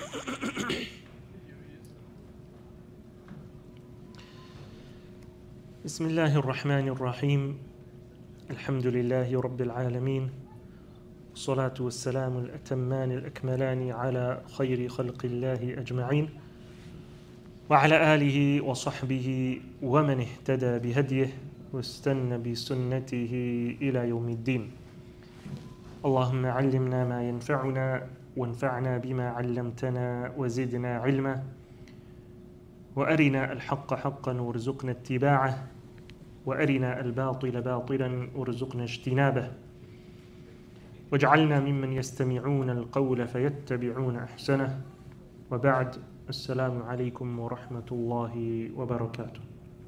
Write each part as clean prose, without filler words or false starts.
بسم الله الرحمن الرحيم الحمد لله رب العالمين والصلاة والسلام الأتمان الأكملان على خير خلق الله أجمعين وعلى آله وصحبه ومن اهتدى بهديه واستنى بسنته إلى يوم الدين. اللهم علمنا ما ينفعنا وانفعنا بما علمتنا وزدنا علما وأرنا الحق حقا وارزقنا اتباعه وأرنا الباطل باطلا وارزقنا اجتنابه واجعلنا ممن يستمعون القول فيتبعون أحسنه. وبعد، السلام عليكم ورحمة الله وبركاته.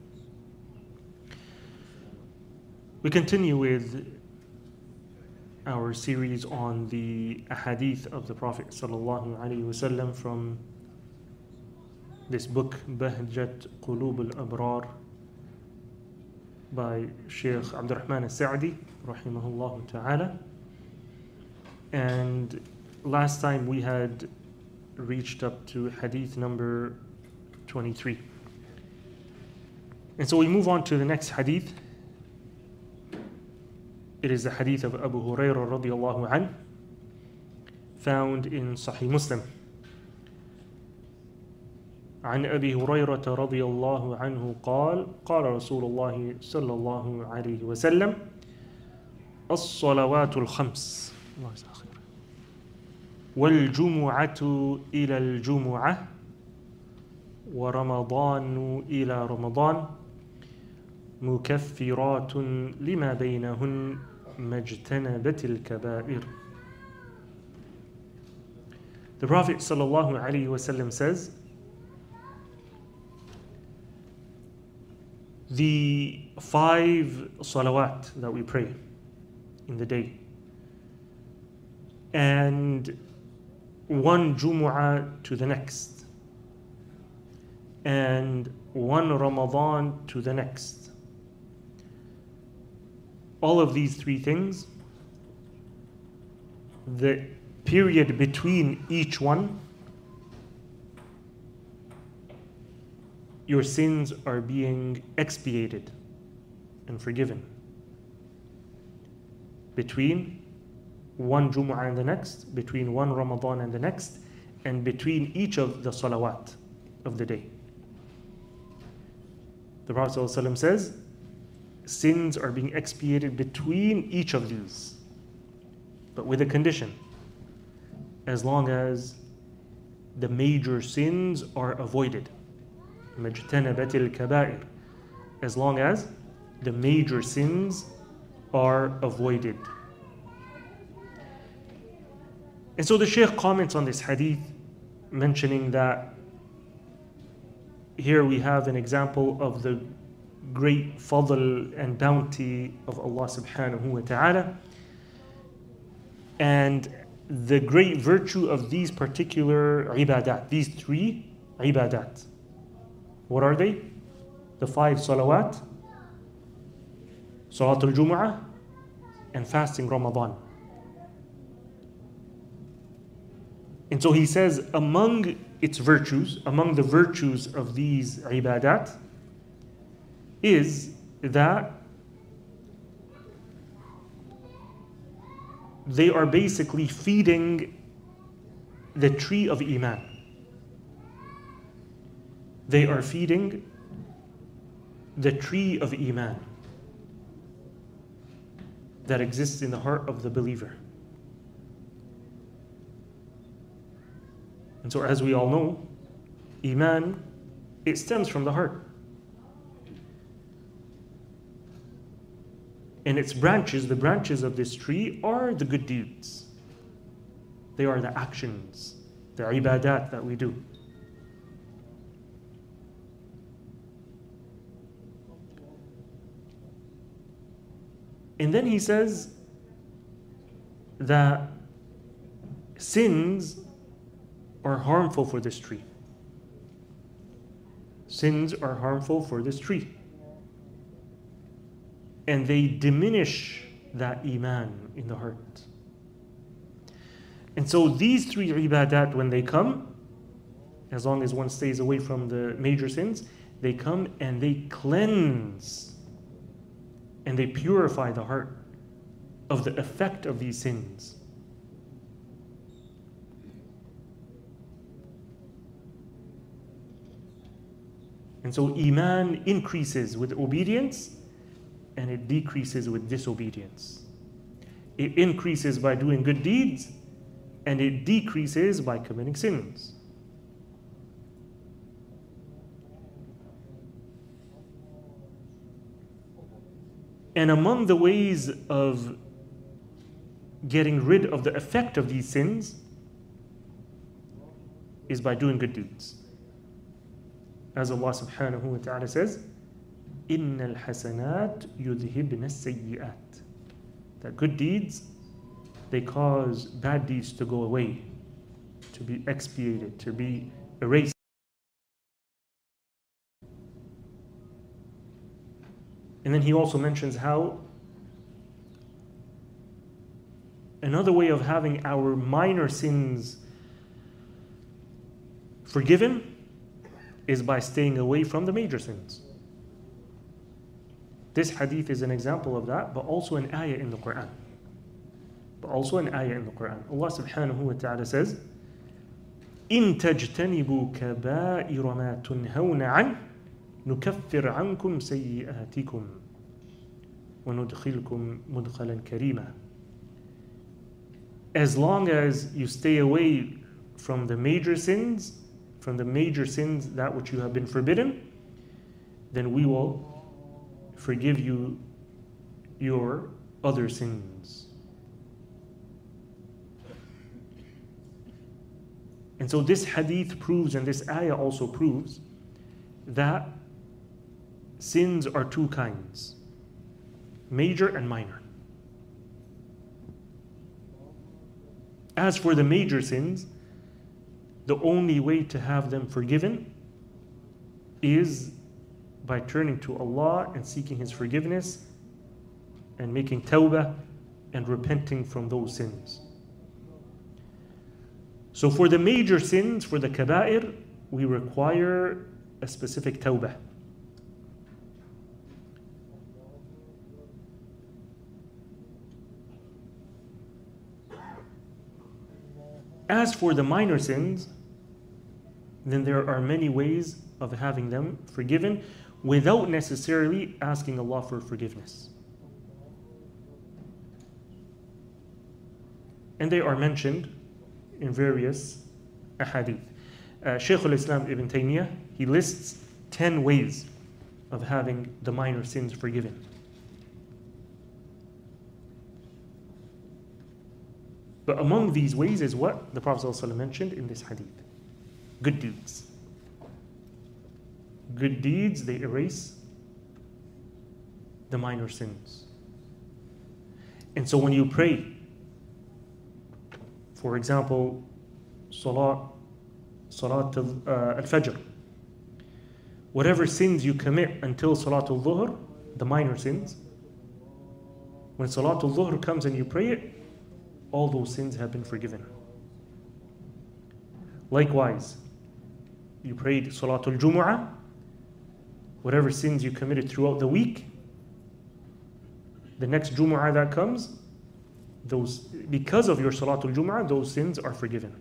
We continue with our series on the ahadith of the Prophet sallallahu alaihi wasallam from this book Bahjat Qulub al-Abrar by Sheikh Abdurrahman al-Sa'di rahimahullah ta'ala. And last time we had reached up to hadith number 23. And so we move on to the next hadith. It is the hadith of Abu Hurairah radiyallahu anhu, found in Sahih Muslim. عن أبي هريرة رضي الله عنه قال قال رسول الله صلى الله عليه وسلم الصلوات الخمس والجمعة إلى الجمعة ورمضان إلى رمضان مكفرات لما بينهن ما اجتنبت الكبائر. The Prophet sallallahu alaihi wasallam says, the 5 salawat that we pray in the day, and 1 Jumu'ah to the next, and 1 Ramadan to the next. All of these 3 things, the period between each one, your sins are being expiated and forgiven. Between 1 Jumu'ah and the next, between 1 Ramadan and the next, and between each of the salawat of the day. The Prophet ﷺ says, sins are being expiated between each of these, but with a condition: as long as the major sins are avoided. مَجْتَنَبَتِ الْكَبَائِرِ, as long as the major sins are avoided. And so the Shaykh comments on this hadith, mentioning that here we have an example of the great fadl and bounty of Allah subhanahu wa ta'ala, and the great virtue of these particular ibadat, these 3 ibadat. What are they? The 5 salawat, Salat al-Jumu'ah, and fasting Ramadan. And so he says, among its virtues, among the virtues of these ibadat, is that they are basically feeding the tree of Iman. They are feeding the tree of Iman that exists in the heart of the believer. And so, as we all know, Iman, it stems from the heart. And its branches, the branches of this tree, are the good deeds. They are the actions, the ibadat that we do. And then he says that sins are harmful for this tree. Sins are harmful for this tree. And they diminish that iman in the heart. And so these 3 ibadat, when they come, as long as one stays away from the major sins, they come and they cleanse and they purify the heart of the effect of these sins. And so Iman increases with obedience and it decreases with disobedience. It increases by doing good deeds and it decreases by committing sins. And among the ways of getting rid of the effect of these sins is by doing good deeds. As Allah subhanahu wa ta'ala says, إِنَّ الْحَسَنَاتِ يُذْهِبْنَ السَّيِّئَاتِ. That good deeds, they cause bad deeds to go away, to be expiated, to be erased. And then he also mentions how another way of having our minor sins forgiven is by staying away from the major sins. This hadith is an example of that, but also an ayah in the Quran. Allah subhanahu wa ta'ala says, إِن تَجْتَنِبُوا كَبَائِرَ مَا تُنْهَوْنَ عَنْهُ نُكَفِّرْ عَنْكُمْ سَيِّئَاتِكُمْ وَنُدْخِلْكُمْ مُدْخَلًا كَرِيمًا. As long as you stay away from the major sins, that which you have been forbidden, then we will forgive you your other sins. And so this hadith proves, and this ayah also proves, that sins are two kinds, major and minor. As for the major sins, the only way to have them forgiven is by turning to Allah and seeking His forgiveness and making tawbah and repenting from those sins. So for the major sins, for the kaba'ir, we require a specific tawbah. As for the minor sins, then there are many ways of having them forgiven without necessarily asking Allah for forgiveness. And they are mentioned in various ahadith. Shaykh al-Islam Ibn Taymiyyah, he lists 10 ways of having the minor sins forgiven. But among these ways is what the Prophet ﷺ mentioned in this hadith. Good deeds. Good deeds, they erase the minor sins. And so when you pray, for example, Salat al-Fajr, whatever sins you commit until Salatul Dhuhr, the minor sins, when Salatul Dhuhr comes and you pray it, all those sins have been forgiven. Likewise, you prayed Salatul Jumu'ah, whatever sins you committed throughout the week, the next Jumu'ah that comes, those, because of your Salatul Jumu'ah, those sins are forgiven.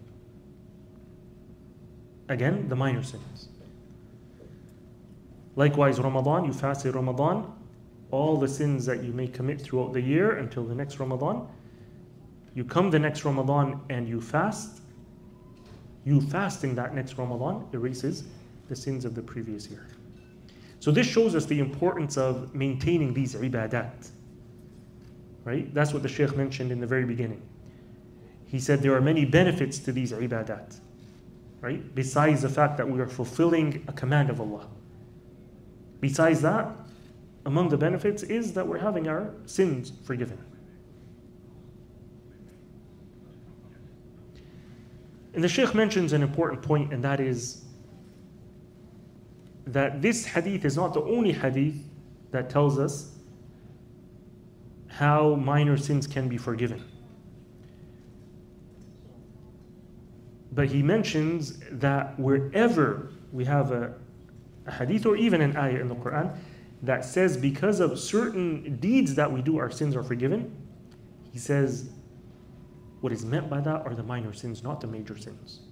Again, the minor sins. Likewise, Ramadan, you fast in Ramadan, all the sins that you may commit throughout the year until the next Ramadan, you come the next Ramadan and you fast, you fasting that next Ramadan erases the sins of the previous year. So this shows us the importance of maintaining these ibadat. Right? That's what the Shaykh mentioned in the very beginning. He said there are many benefits to these ibadat. Right? Besides the fact that we are fulfilling a command of Allah. Besides that, among the benefits is that we're having our sins forgiven. And the Shaykh mentions an important point, and that is that this hadith is not the only hadith that tells us how minor sins can be forgiven. But he mentions that wherever we have a hadith or even an ayah in the Quran that says because of certain deeds that we do, our sins are forgiven, he says what is meant by that are the minor sins, not the major sins.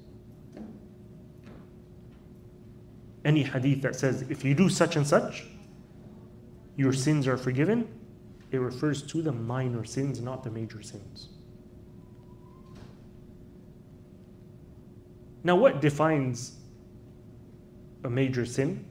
Any hadith that says if you do such and such, your sins are forgiven, it refers to the minor sins, not the major sins. Now, what defines a major sin?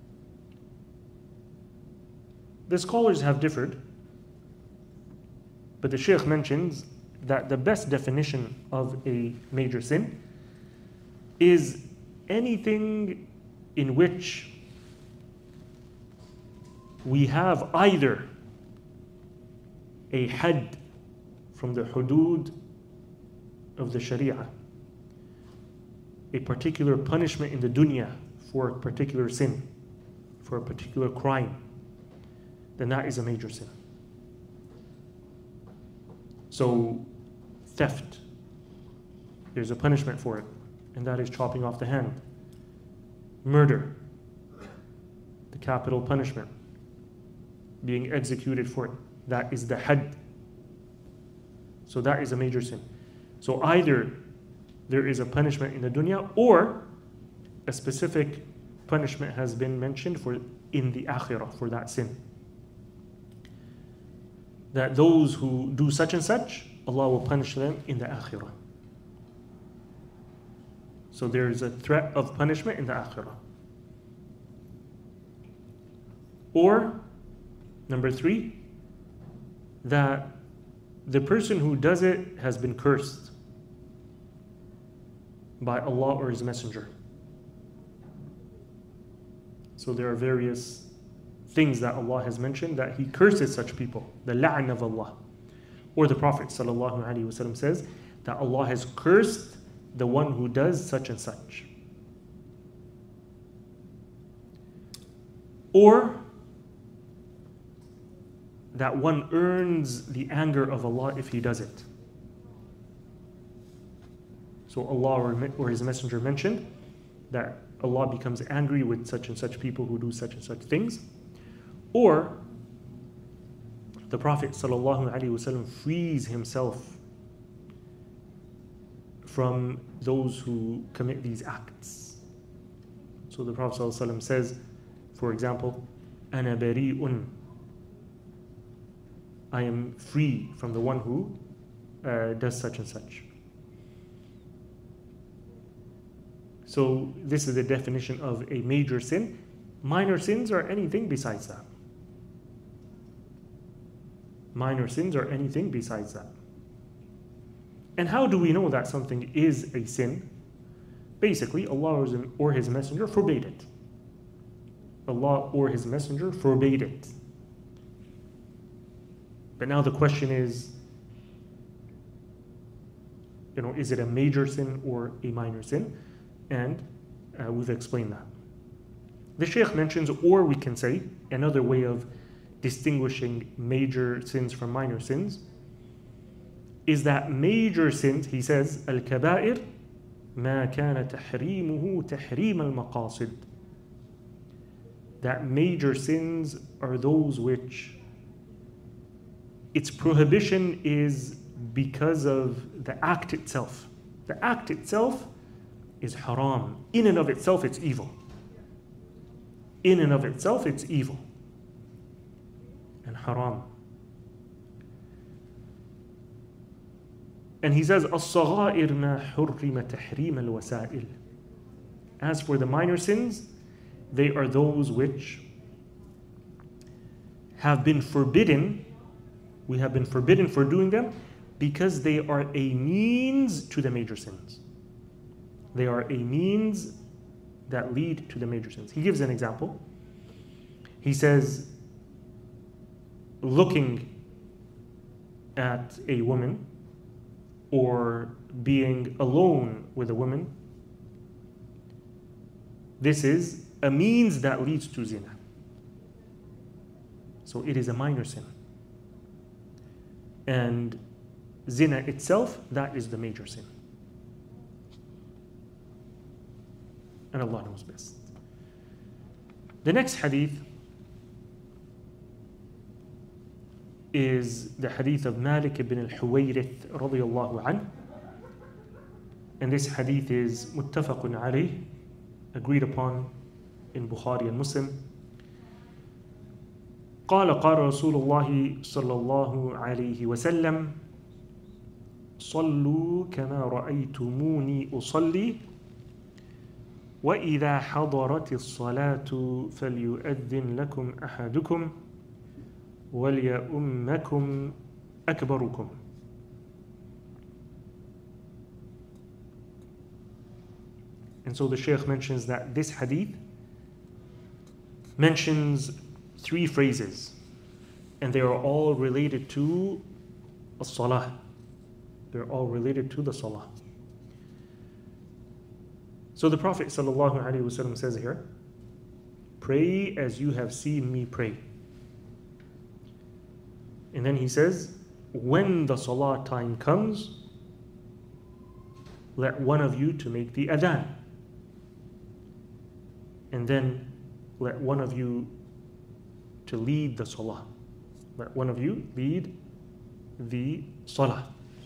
The scholars have differed, but the Shaykh mentions that the best definition of a major sin is anything in which we have either a had from the hudud of the Sharia, a particular punishment in the dunya for a particular sin, for a particular crime, then that is a major sin. So, theft, there's a punishment for it, and that is chopping off the hand. Murder, the capital punishment, being executed for it, that is the had. So that is a major sin. So either there is a punishment in the dunya, or a specific punishment has been mentioned for in the akhirah for that sin. That those who do such and such, Allah will punish them in the akhirah. So there is a threat of punishment in the akhirah. Or, number 3, that the person who does it has been cursed by Allah or His Messenger. So there are various things that Allah has mentioned that He curses such people, the la'an of Allah. Or the Prophet ﷺ says that Allah has cursed the one who does such and such. Or that one earns the anger of Allah if he does it. So Allah or His Messenger mentioned that Allah becomes angry with such and such people who do such and such things. Or the Prophet ﷺ frees himself from those who commit these acts. So the Prophet ﷺ says, for example, أَنَا بَرِيءٌ, I am free from the one who does such and such. So this is the definition of a major sin. Minor sins are anything besides that. Minor sins are anything besides that. And how do we know that something is a sin? Basically, Allah or His Messenger forbade it. Allah or His Messenger forbade it. But now the question is, is it a major sin or a minor sin? And we've explained that. The Shaykh mentions, or we can say, another way of distinguishing major sins from minor sins is that major sins, he says, al-kaba'ir ma kana tahrimuhu tahrim al-maqasid. That major sins are those which its prohibition is because of the act itself. The act itself is haram. In and of itself, it's evil. In and of itself, it's evil and haram. And he says, الصغائر ما حرم تحريم الوسائل. As for the minor sins, they are those which have been forbidden. We have been forbidden for doing them because they are a means to the major sins. They are a means that lead to the major sins. He gives an example. He says, looking at a woman or being alone with a woman, this is a means that leads to zina. So it is a minor sin. And zina itself, that is the major sin. and Allah knows best. The next hadith is the hadith of Malik ibn al-Huwayrith radiyallahu anhu. And this hadith is muttafaqun alayh, agreed upon in Bukhari and Muslim. قال رسول الله صلى الله عليه وسلم صلوا كما رأيتموني أصلي وإذا حضرت الصلاة فليؤذن لكم أحدكم وَلْيَؤُمَّكُمْ أَكْبَرُكُمْ. And so the Shaykh mentions that this hadith mentions three phrases, and they are all related to as-salah. They're all related to the salah. So the Prophet ﷺ says here, pray as you have seen me pray. And then he says, when the salah time comes, let one of you to make the adhan. And then let one of you to lead the salah. Let one of you lead the salah.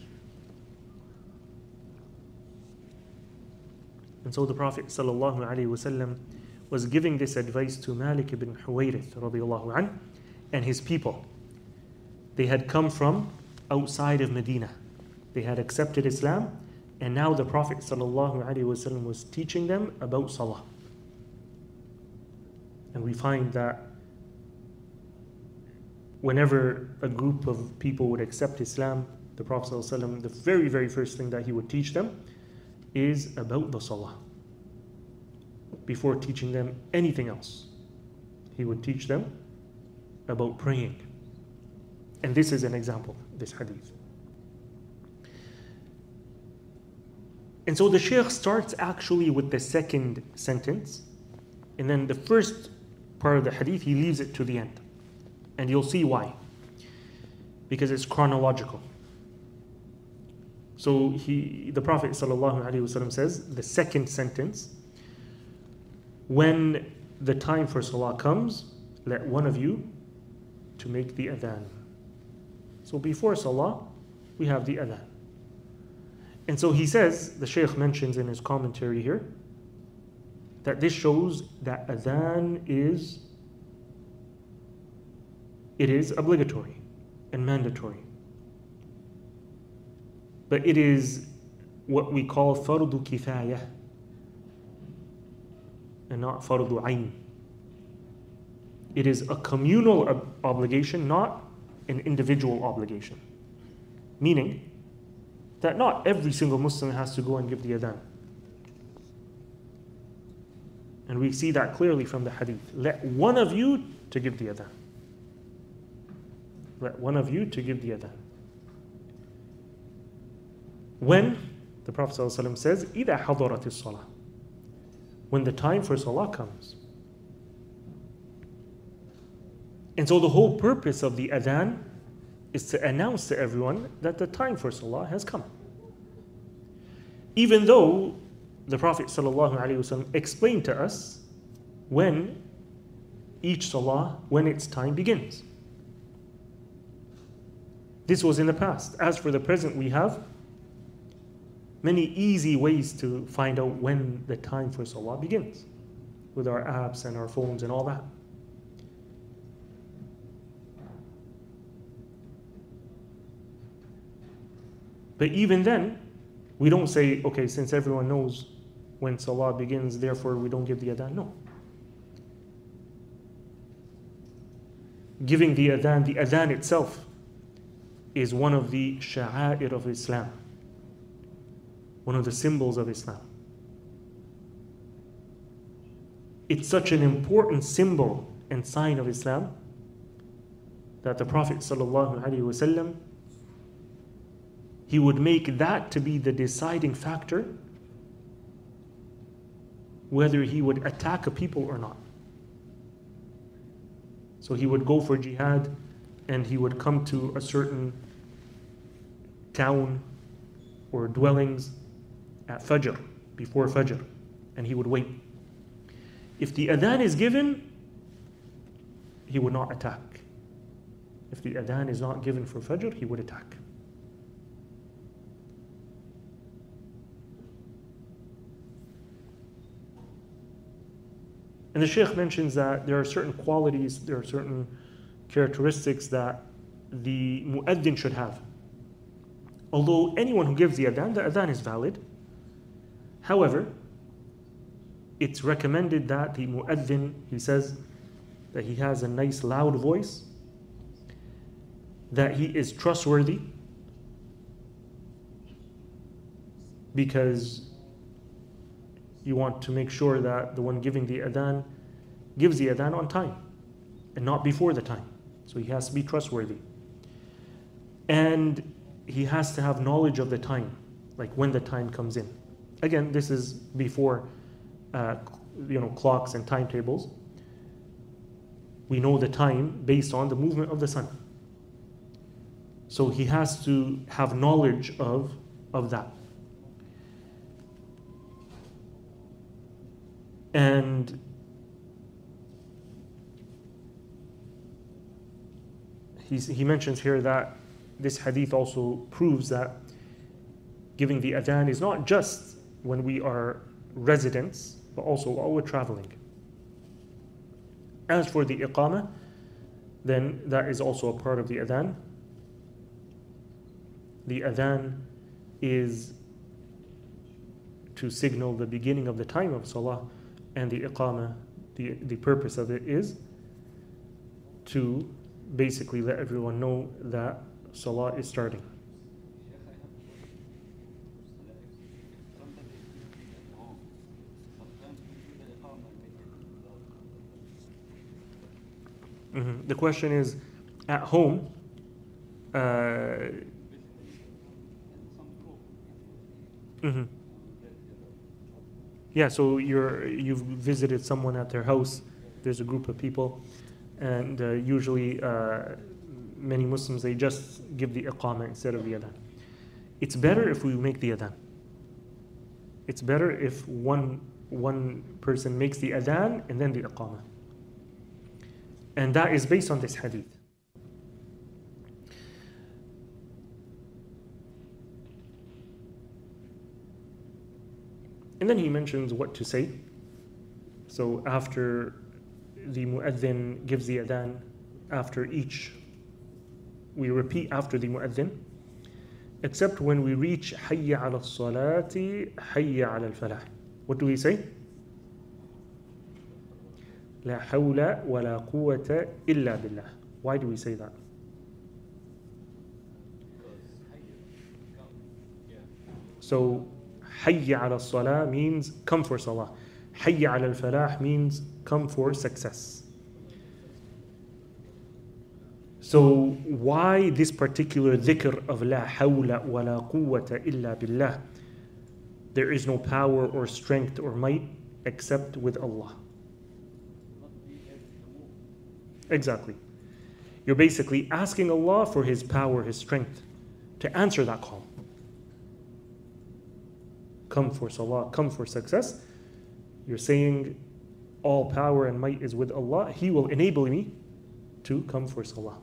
And so the Prophet ﷺ was giving this advice to Malik ibn Huwayrith radiyallahu anhu and his people. They had come from outside of Medina. They had accepted Islam, and now the Prophet ﷺ was teaching them about salah. And we find that whenever a group of people would accept Islam, the Prophet ﷺ, the very, very first thing that he would teach them is about the salah. Before teaching them anything else, he would teach them about praying. And this is an example, this hadith. And so the Shaykh starts actually with the second sentence, and then the first part of the hadith, he leaves it to the end. And you'll see why. Because it's chronological. So the Prophet ﷺ says, the second sentence, when the time for salah comes, let one of you to make the adhan. So before salah, we have the adhan. And so he says, the Shaykh mentions in his commentary here, that this shows that adhan is obligatory and mandatory. But it is what we call fardu kifayah and not fardu ayn. It is a communal obligation, not an individual obligation. Meaning that not every single Muslim has to go and give the adhan. And we see that clearly from the hadith. Let one of you to give the adhan. Let one of you to give the adhan. When, the Prophet ﷺ says, إِذَا حَضَرَتِ الصَّلَاةِ, when the time for salah comes. And so the whole purpose of the adhan is to announce to everyone that the time for salah has come. Even though the Prophet ﷺ explained to us when each salah, when its time begins. This was in the past. As for the present, we have many easy ways to find out when the time for salah begins, with our apps and our phones and all that. But even then, we don't say, okay, since everyone knows when salah begins, therefore we don't give the adhan. No. Giving the adhan itself is one of the sha'air of Islam, one of the symbols of Islam. It's such an important symbol and sign of Islam that the Prophet ﷺ, he would make that to be the deciding factor whether he would attack a people or not. So he would go for jihad and he would come to a certain town or dwellings at Fajr, before Fajr, and he would wait. If the adhan is given, he would not attack. If the adhan is not given for Fajr, he would attack. And the Shaykh mentions that there are certain qualities, there are certain characteristics that the mu'adhin should have. Although anyone who gives the adhan is valid. However, it's recommended that the mu'adhin, he says that he has a nice loud voice, that he is trustworthy, because you want to make sure that the one giving the adhan gives the adhan on time and not before the time. So he has to be trustworthy. And he has to have knowledge of the time, like when the time comes in. Again, this is before clocks and timetables. We know the time based on the movement of the sun. So he has to have knowledge of that. And he mentions here that this hadith also proves that giving the adhan is not just when we are residents, but also while we're traveling. As for the iqamah, then that is also a part of the adhan. The adhan is to signal the beginning of the time of salah, and the iqamah, the purpose of it is to basically let everyone know that salah is starting. The question is, at home, yeah, so you've visited someone at their house, there's a group of people, and usually many Muslims, they just give the iqamah instead of the adhan. It's better if we make the adhan. It's better if one person makes the adhan and then the iqamah. And that is based on this hadith. And then he mentions what to say. So after the mu'adhin gives the adhan, after each, we repeat after the mu'adhin, except when we reach hayya ala salati, hayya ala al-falah. What do we say? La hawla wa la quwwata illa billah. Why do we say that? So hayya ala salah means come for salah. Hayya ala al-falah means come for success. So why this particular dhikr of la hawla wa la quwwata illa billah? There is no power or strength or might except with Allah. Exactly. You're basically asking Allah for His power, His strength to answer that call. Come for salah, come for success. You're saying all power and might is with Allah. He will enable me to come for salah.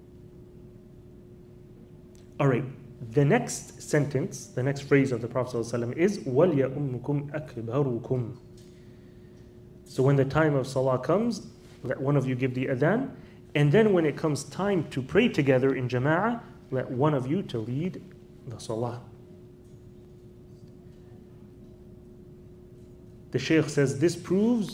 Alright, the next sentence, the next phrase of the Prophet ﷺ is وَلْيَأُمُّكُمْ أَكْبَرُكُمْ. So when the time of salah comes, let one of you give the adhan, and then when it comes time to pray together in jama'ah, let one of you to lead the salah. The Shaykh says this proves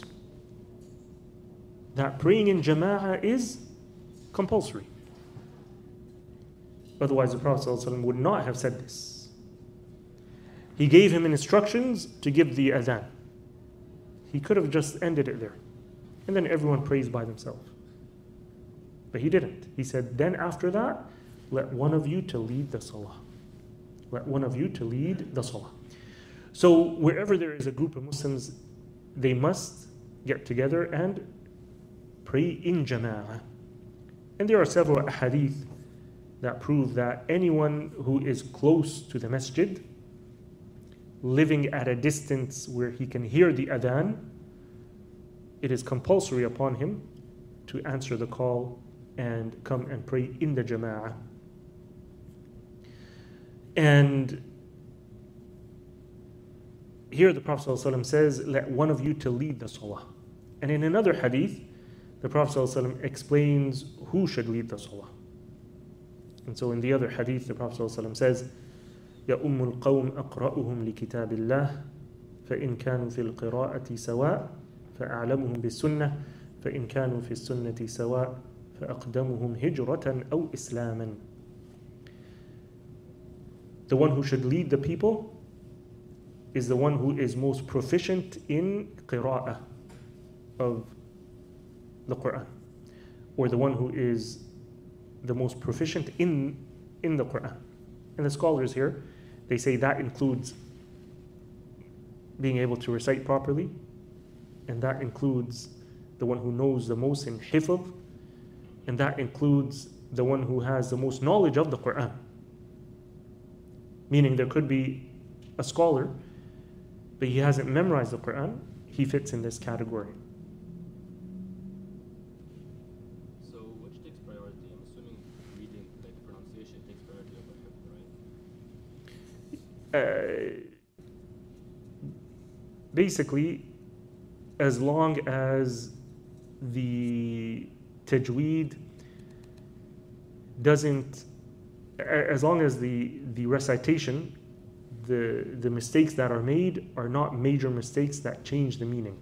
that praying in jama'ah is compulsory. Otherwise the Prophet ﷺ would not have said this. He gave him instructions to give the adhan. He could have just ended it there, and then everyone prays by themselves. But he didn't. He said, then after that, let one of you to lead the salah. Let one of you to lead the salah. So wherever there is a group of Muslims, they must get together and pray in jama'ah. And there are several ahadith that prove that anyone who is close to the masjid, living at a distance where he can hear the adhan, it is compulsory upon him to answer the call and come and pray in the jama'ah. And here the Prophet ﷺ says, let one of you to lead the salah. And in another hadith, the Prophet ﷺ explains who should lead the salah. And so in the other hadith, the Prophet ﷺ says, يَأُمُّ الْقَوْمِ أَقْرَأُهُمْ لِكِتَابِ اللَّهِ فَإِنْ كَانُوا فِي الْقِرَاءَةِ سَوَاء فَأَعْلَمُهُم بِالسُّنَّةِ فَإِنْ كَانُوا فِي السُّنَّةِ سَوَاء فَأَقْدَمُهُمْ هِجْرَةً أَوْ إِسْلَامًا. The one who should lead the people is the one who is most proficient in qira'ah of the Quran, or the one who is the most proficient in the Quran. And the scholars here, they say that includes being able to recite properly, and that includes the one who knows the most in hifz, and that includes the one who has the most knowledge of the Quran. Meaning there could be a scholar, but he hasn't memorized the Quran, he fits in this category. So which takes priority? I'm assuming reading, like pronunciation, takes priority over hifz, right? Basically, as long as the tajweed doesn't, as long as the recitation, the mistakes that are made are not major mistakes that change the meaning.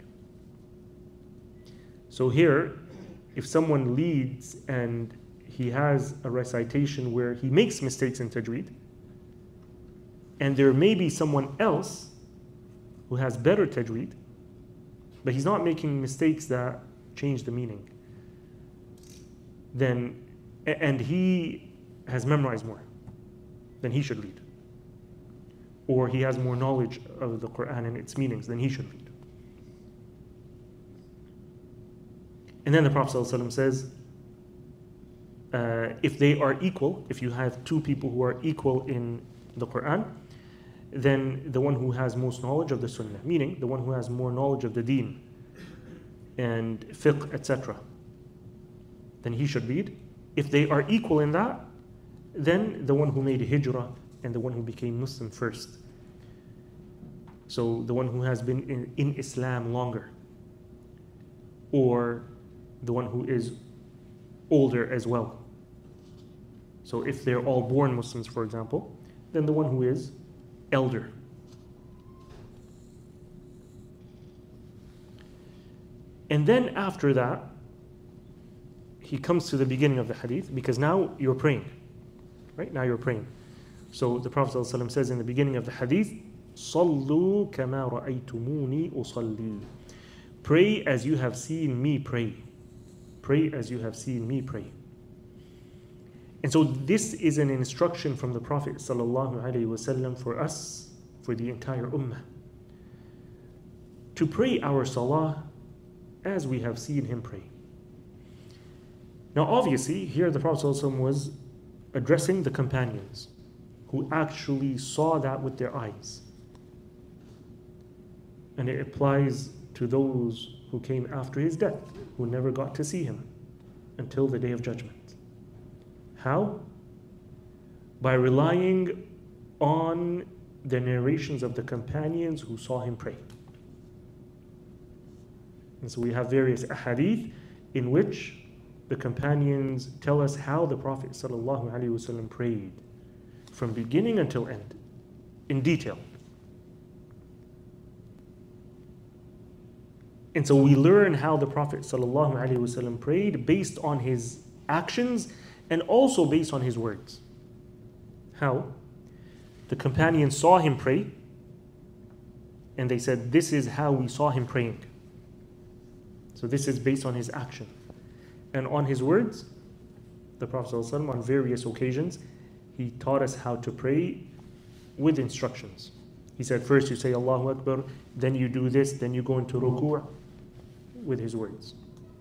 So here, if someone leads and he has a recitation where he makes mistakes in tajweed, and there may be someone else who has better tajweed, but he's not making mistakes that change the meaning, then, and he has memorized more, then he should lead. Or he has more knowledge of the Quran and its meanings, then he should lead. And then the Prophet ﷺ says, if they are equal, if you have two people who are equal in the Quran, then the one who has most knowledge of the Sunnah, meaning the one who has more knowledge of the Deen and fiqh, etc., then he should lead. If they are equal in that, then the one who made hijrah and the one who became Muslim first. So the one who has been in Islam longer, or the one who is older as well. So if they're all born Muslims, for example, then the one who is elder. And then after that, he comes to the beginning of the hadith, because now you're praying. Right? Now you're praying. So the Prophet ﷺ says in the beginning of the hadith, صَلُّوا كَمَا رَأَيْتُمُونِي أُصَلِّي. Pray as you have seen me pray. Pray as you have seen me pray. And so this is an instruction from the Prophet ﷺ for us, for the entire ummah, to pray our salah as we have seen him pray. Now obviously, here the Prophet ﷺ was addressing the companions who actually saw that with their eyes. And it applies to those who came after his death, who never got to see him until the Day of Judgment. How? By relying on the narrations of the companions who saw him pray. And so we have various ahadith in which the companions tell us how the Prophet ﷺ prayed from beginning until end, in detail. And so we learn how the Prophet ﷺ prayed based on his actions and also based on his words. How? The companions saw him pray, and they said, this is how we saw him praying. So this is based on his action. And on his words, the Prophet ﷺ, on various occasions, he taught us how to pray with instructions. He said, first you say Allahu Akbar, then you do this, then you go into ruku', with his words.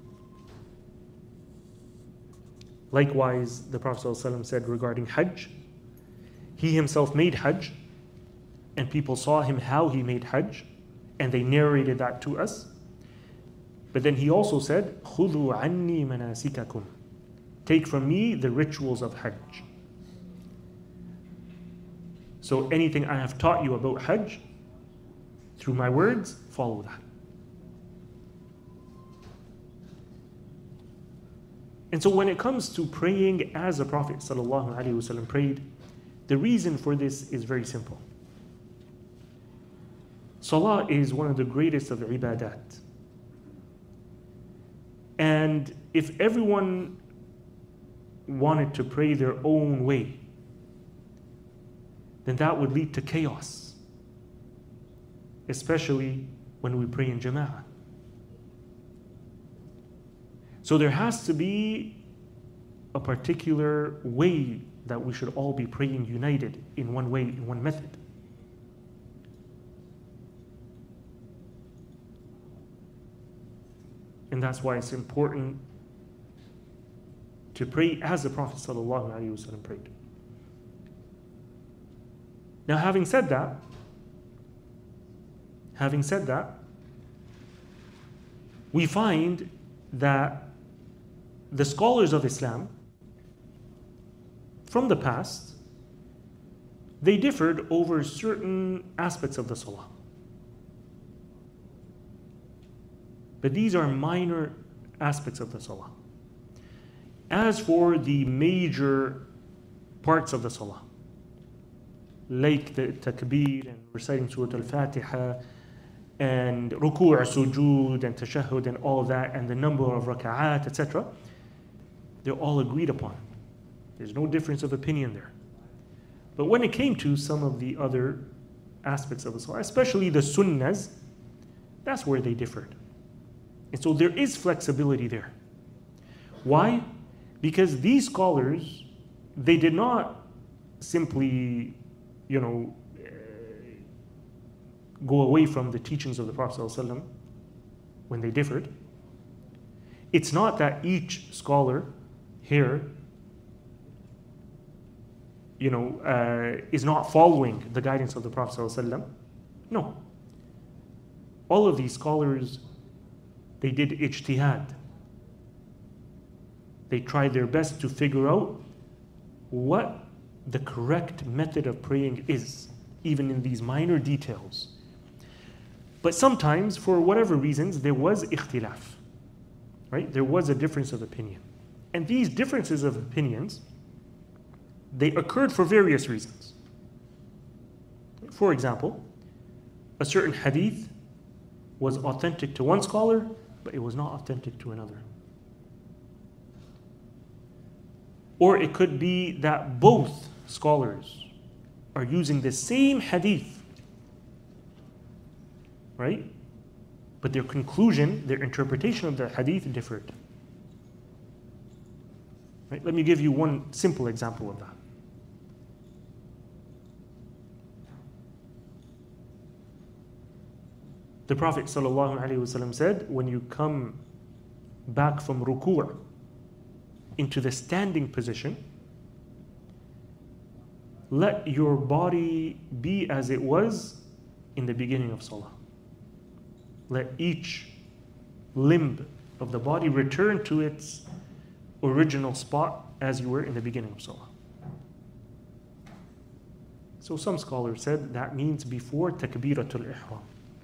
Likewise, the Prophet ﷺ said regarding Hajj, he himself made Hajj, and people saw him how he made Hajj, and they narrated that to us. But then he also said, خُذُوا عَنِّي مَنَاسِكَكُمْ. Take from me the rituals of Hajj. So anything I have taught you about Hajj, through my words, follow that. And so when it comes to praying as the Prophet ﷺ prayed, the reason for this is very simple. Salah is one of the greatest of ibadat. And if everyone wanted to pray their own way, then that would lead to chaos, especially when we pray in jama'ah. So there has to be a particular way that we should all be praying united in one way, in one method. And that's why it's important to pray as the Prophet ﷺ prayed. Now, having said that, we find that the scholars of Islam from the past, they differed over certain aspects of the salah. But these are minor aspects of the salah. As for the major parts of the salah, like the takbir and reciting Surah Al-Fatiha and ruku' sujood and tashahhud and all of that, and the number of raka'at, etc., they're all agreed upon. There's no difference of opinion there. But when it came to some of the other aspects of the salah, especially the sunnahs, that's where they differed. And so there is flexibility there. Why? Because these scholars, they did not simply, go away from the teachings of the Prophet ﷺ when they differed. It's not that each scholar here, is not following the guidance of the Prophet ﷺ. No. All of these scholars, they did ijtihad. They tried their best to figure out what the correct method of praying is, even in these minor details. But sometimes, for whatever reasons, there was ikhtilaf, right? There was a difference of opinion. And these differences of opinions, they occurred for various reasons. For example, a certain hadith was authentic to one scholar, but it was not authentic to another. Or it could be that both scholars are using the same hadith, right? But their conclusion, their interpretation of the hadith differed. Right? Let me give you one simple example of that. The Prophet ﷺ said, when you come back from ruku' into the standing position, let your body be as it was in the beginning of salah. Let each limb of the body return to its original spot as you were in the beginning of salah. So some scholars said that means before takbiratul ihram.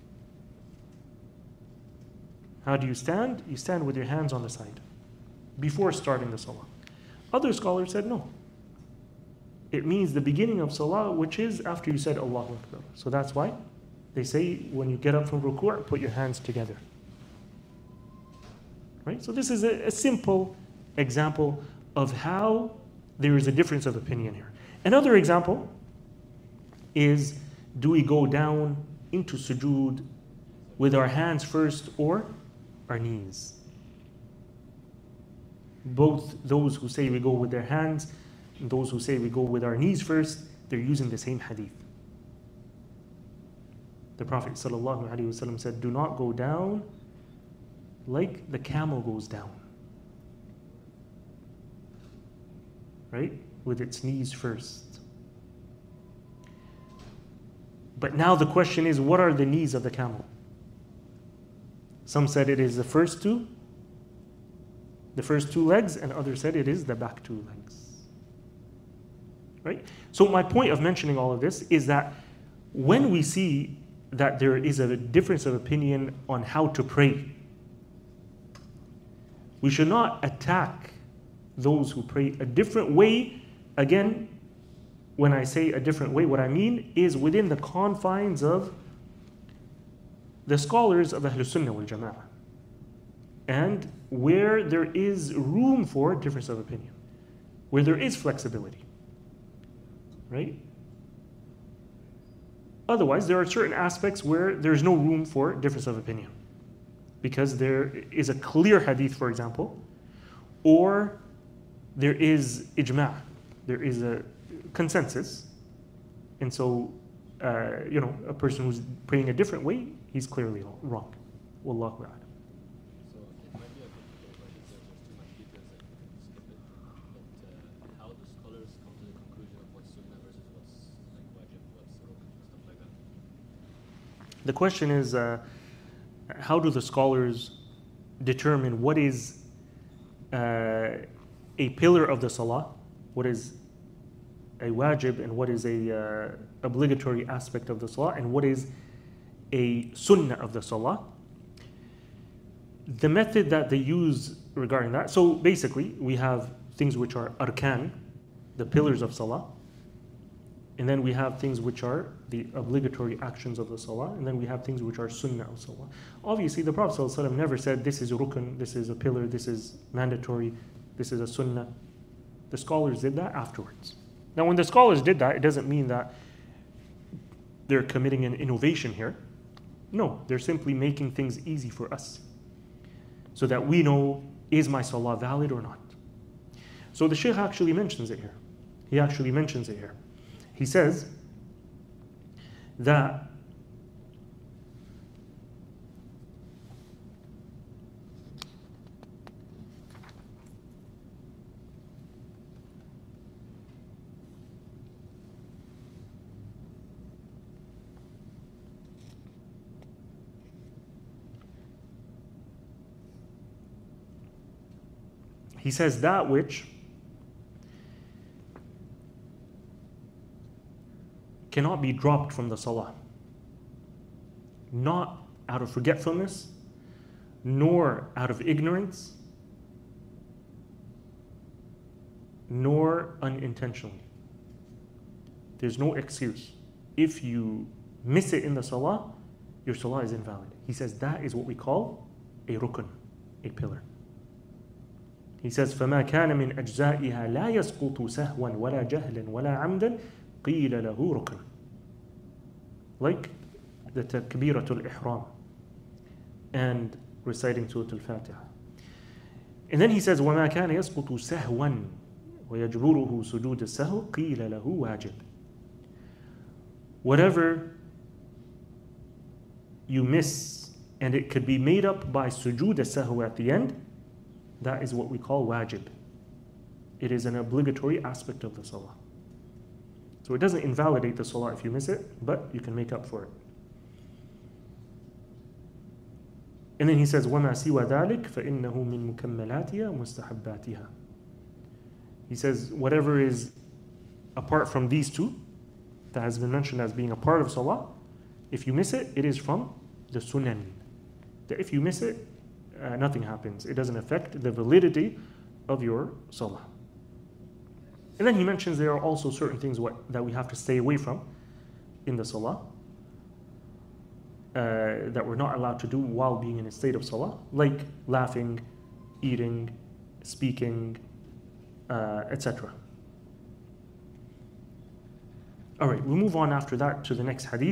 How do you stand? You stand with your hands on the side before starting the salah. Other scholars said no. It means the beginning of salah, which is after you said Allahu Akbar. So that's why they say when you get up from ruku', put your hands together. Right? So this is a simple example of how there is a difference of opinion here. Another example is, do we go down into sujood with our hands first or our knees? Both those who say we go with their hands and those who say we go with our knees first, they're using the same hadith. The Prophet ﷺ said, do not go down like the camel goes down. Right? With its knees first. But now the question is, what are the knees of the camel? Some said it is the first two legs, and others said it is the back two legs. Right? So my point of mentioning all of this is that when we see that there is a difference of opinion on how to pray, we should not attack those who pray a different way. Again, when I say a different way, what I mean is within the confines of the scholars of Ahlul Sunnah wal Jama'ah, and where there is room for difference of opinion, where there is flexibility, right? Otherwise, there are certain aspects where there's no room for difference of opinion, because there is a clear hadith, for example, or there is ijma', there is a consensus, and so a person who's praying a different way, he's clearly wrong. Wallahu a'lam. So it might be a complicated question, so there's too much details that you can skip it. But how do scholars come to the conclusion of what's sunnah versus what's like wajib, what's rukn, stuff like that? The question is, how do the scholars determine what is a pillar of the salah, what is a wajib, and what is a obligatory aspect of the salah, and what is a sunnah of the salah? The method that they use regarding that, so basically we have things which are arkan, the pillars of salah, and then we have things which are the obligatory actions of the salah, and then we have things which are sunnah of salah. Obviously the Prophet ﷺ never said this is rukn, this is a pillar, this is mandatory, this is a sunnah. The scholars did that afterwards. Now when the scholars did that, it doesn't mean that they're committing an innovation here. No, they're simply making things easy for us, so that we know, is my salah valid or not? So the Shaykh actually mentions it here. He actually mentions it here. He says that he says that which cannot be dropped from the salah, not out of forgetfulness, nor out of ignorance, nor unintentionally. There's no excuse. If you miss it in the salah, your salah is invalid. He says that is what we call a rukn, a pillar. He says, فَمَا كَانَ مِنْ أَجْزَائِهَا لَا يَسْقُطُ سَهْوًا وَلَا جَهْلًا وَلَا عَمْدًا قِيلَ لَهُ رُكْنٌ. Like the Takbiratul Ihram and reciting Surah Al-Fatiha. And then he says, وَمَا كَانَ يَسْقُطُ سَهْوًا وَيَجْبُرُهُ سُجُودَ السَّهْوِ قِيلَ لَهُ وَاجِبٌ. Whatever you miss and it could be made up by sujood al-sahw at the end, that is what we call wajib. It is an obligatory aspect of the salah. So it doesn't invalidate the salah if you miss it, but you can make up for it. And then he says, وَمَا سِوَى ذَلِكَ فَإِنَّهُ مِن مُكَمَّلَاتِهَا مُسْتَحَبَّاتِهَا. He says, whatever is apart from these two, that has been mentioned as being a part of salah, if you miss it, it is from the sunan. That if you miss it, nothing happens. It doesn't affect the validity of your salah. And then he mentions there are also certain things that we have to stay away from in the salah, that we're not allowed to do while being in a state of salah, like laughing, eating, speaking, etc. All right, we move on after that to the next hadith.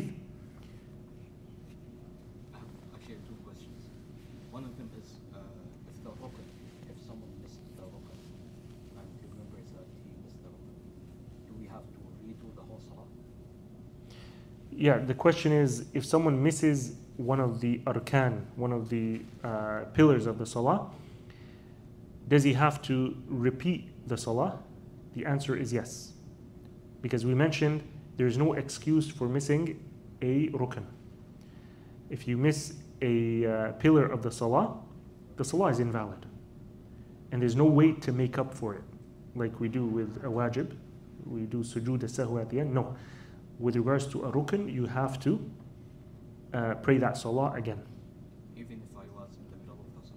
Actually, I have two questions. One of them is, if the rukn, if someone missed the rukn and he remembers that he missed the rukn, do we have to redo the whole salah? Yeah, the question is, if someone misses one of the arkan, one of the pillars of the salah, does he have to repeat the salah? The answer is yes. Because we mentioned there's no excuse for missing a rukn. If you miss a pillar of the salah is invalid. And there's no way to make up for it, like we do with a wajib. We do sujood al-sahwi at the end. No. With regards to a rukn, you have to pray that salah again. Even if I was in the middle of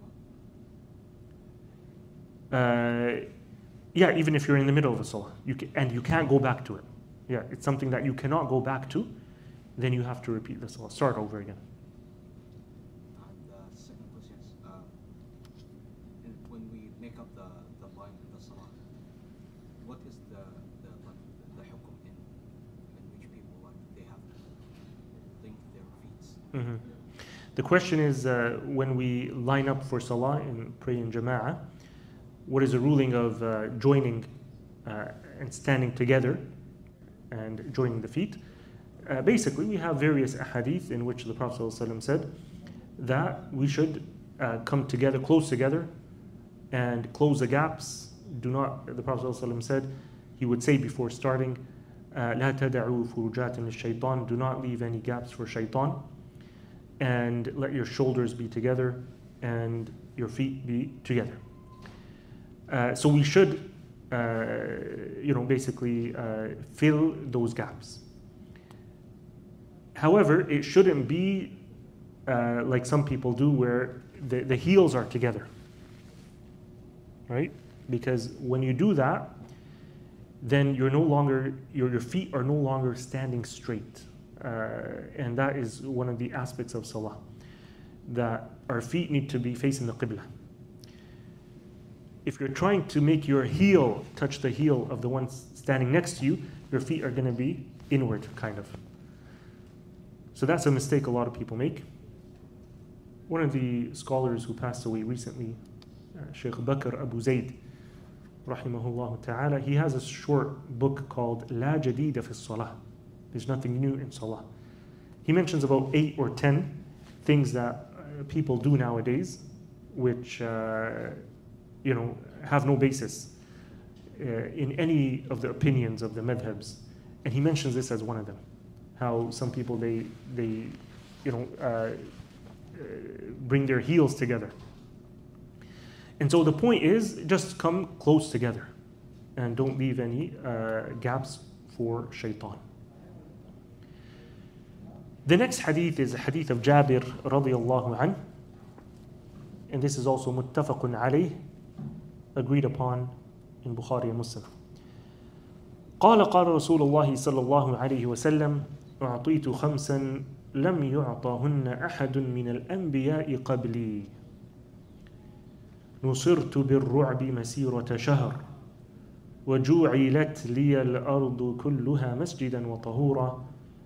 the salah? Yeah, even if you're in the middle of a salah, and you can't go back to it. Yeah, it's something that you cannot go back to, then you have to repeat the salah. Start over again. And the second question is, when we make up the line in the salah, what is the hukum in which people they have to link their feet? Mm-hmm. The question is, when we line up for salah and pray in jama'ah, what is the ruling of joining and standing together and joining the feet? Basically, we have various ahadith in which the Prophet ﷺ said that we should come together, close together, and close the gaps. The Prophet ﷺ said, he would say before starting, لا تدعوا فرجات للشيطان, do not leave any gaps for shaitan, and let your shoulders be together and your feet be together. So we should, basically fill those gaps. However, it shouldn't be like some people do, where the heels are together, right? Because when you do that, then you're no longer, your feet are no longer standing straight. And that is one of the aspects of salah, that our feet need to be facing the qibla. If you're trying to make your heel touch the heel of the one standing next to you, your feet are going to be inward, kind of. So that's a mistake a lot of people make. One of the scholars who passed away recently, Sheikh Bakr Abu Zayd, rahimahullah ta'ala, he has a short book called La Jadida fi Salah. There's nothing new in Salah. He mentions about 8 or 10 things that people do nowadays, which have no basis in any of the opinions of the madhabs. And he mentions this as one of them. How some people, they bring their heels together. And so the point is, just come close together and don't leave any gaps for shaitan. The next hadith is a hadith of Jabir radiyallahu anhu. And this is also muttafaqun alayh, agreed upon in Bukhari and Muslim. قال رسول الله صلى الله عليه وسلم أعطيت خمسا لم يعطهن أحد من الأنبياء قبلي نصرت بالرعب مسيرة شهر وجعلت لي الأرض كلها مسجدا وطهورا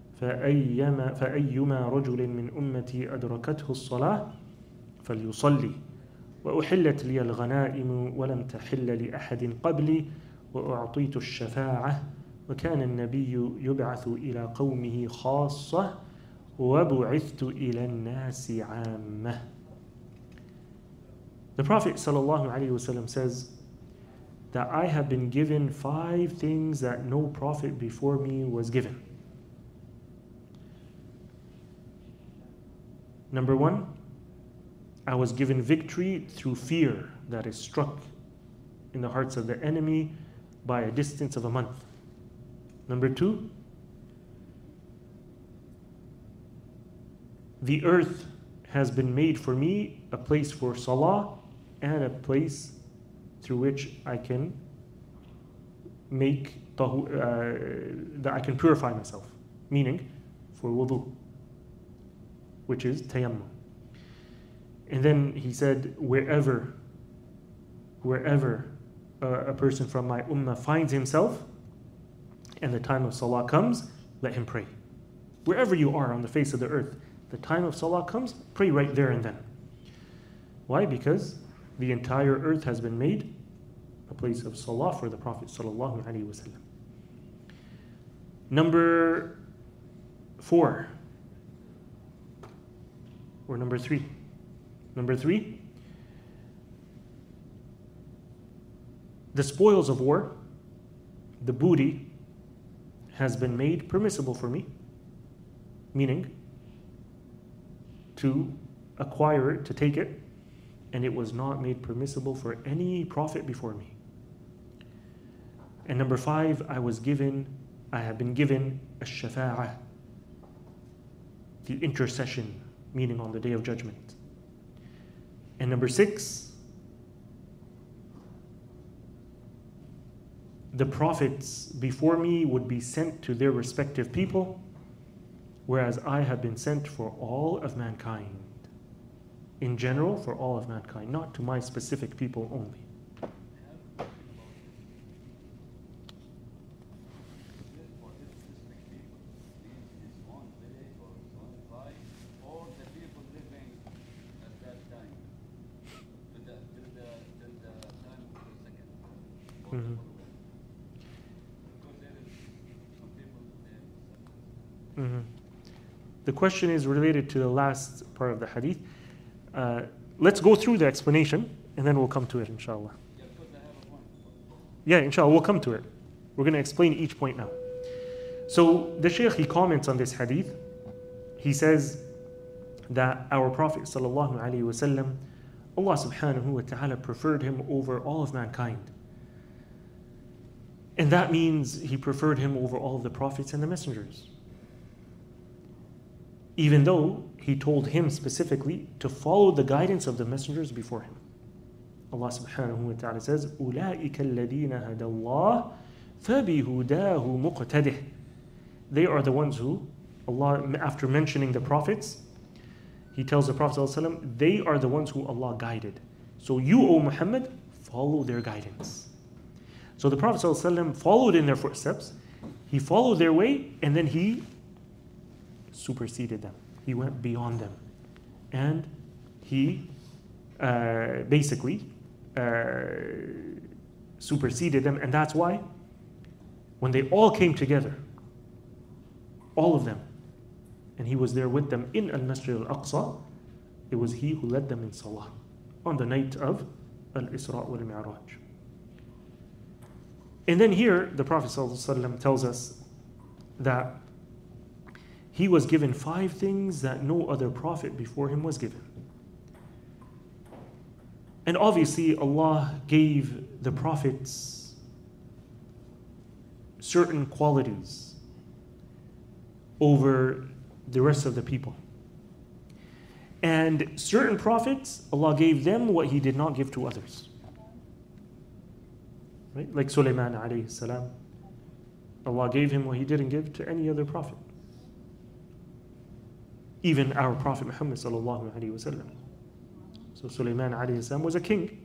فأيما رجل من أمتي أدركته الصلاة فليصلي وأحلت لي الغنائم ولم تحل لأحد قبلي وأعطيت الشفاعة وكان النبي يبعث إلى قومه خاصة وبعثت إلى الناس عامة. The Prophet ﷺ says that I have been given 5 things that no prophet before me was given. Number 1, I was given victory through fear that is struck in the hearts of the enemy by a distance of a month. Number 2, the earth has been made for me a place for salah and a place through which I can make that I can purify myself, meaning for wudu, which is tayammum. And then he said, wherever a person from my ummah finds himself and the time of salah comes, let him pray. Wherever you are on the face of the earth, the time of salah comes, pray right there and then. Why? Because the entire earth has been made a place of salah for the Prophet sallallahu alaihi wasallam. Number 4, or number 3. Number 3, the spoils of war, the booty, has been made permissible for me, meaning to acquire it, to take it, and it was not made permissible for any prophet before me. And number 5, I have been given ash-shafa'ah, the intercession, meaning on the Day of Judgment. And number 6, the prophets before me would be sent to their respective people, whereas I have been sent for all of mankind. In general, for all of mankind, not to my specific people only. Mhm. Mhm. The question is related to the last part of the hadith. Let's go through the explanation and then we'll come to it, inshallah. Yeah, inshallah, we'll come to it. We're going to explain each point now. So the Shaykh, he comments on this hadith. He says that our Prophet sallallahu alaihi wasallam, Allah subhanahu wa ta'ala preferred him over all of mankind. And that means he preferred him over all of the prophets and the messengers. Even though he told him specifically to follow the guidance of the messengers before him. Allah subhanahu wa ta'ala says, أُولَٰئِكَ الَّذِينَ هَدَى اللَّهُ فَبِهُدَاهُ مُقْتَدِهِ. They are the ones who, Allah, after mentioning the prophets, he tells the Prophet ﷺ, they are the ones who Allah guided. So you, O Muhammad, follow their guidance. So the Prophet ﷺ followed in their footsteps, he followed their way, and then he superseded them. He went beyond them. And he basically superseded them. And that's why when they all came together, all of them, and he was there with them in Al-Masjid Al-Aqsa, it was he who led them in Salah on the night of Al-Isra wal-Mi'raj. And then here, the Prophet ﷺ tells us that he was given 5 things that no other prophet before him was given. And obviously, Allah gave the prophets certain qualities over the rest of the people. And certain prophets, Allah gave them what He did not give to others. Right? Like Sulaiman alayhi salam. Allah gave him what He didn't give to any other prophet. Even our Prophet Muhammad sallallahu alayhi wa sallam. So Sulaiman alayhi salam was a king.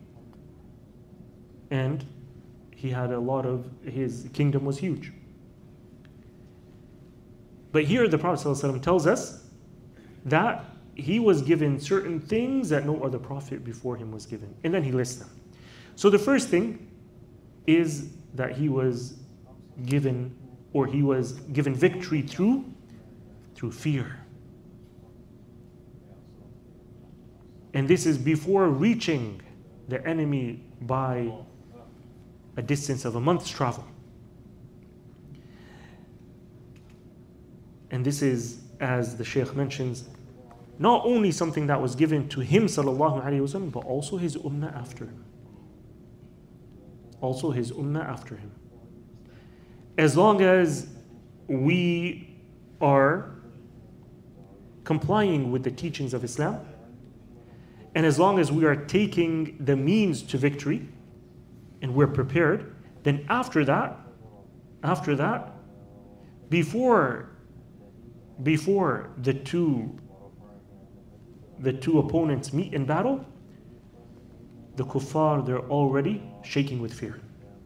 And he had a lot of, his kingdom was huge. But here the Prophet sallallahu alayhi wa sallam tells us that he was given certain things that no other prophet before him was given. And then he lists them. So the first thing is that he was given, or he was given victory through fear. And this is before reaching the enemy by a distance of a month's travel. And this is, as the Shaykh mentions, not only something that was given to him sallallahu alaihi wasallam, but also his ummah after him. Also his ummah after him. As long as we are complying with the teachings of Islam, and as long as we are taking the means to victory, and we're prepared, then after that, before the two opponents meet in battle, the kuffar, they're already shaking with fear.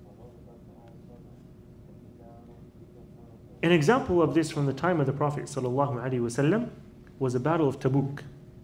An example of this from the time of the Prophet ﷺ was the Battle of Tabuk.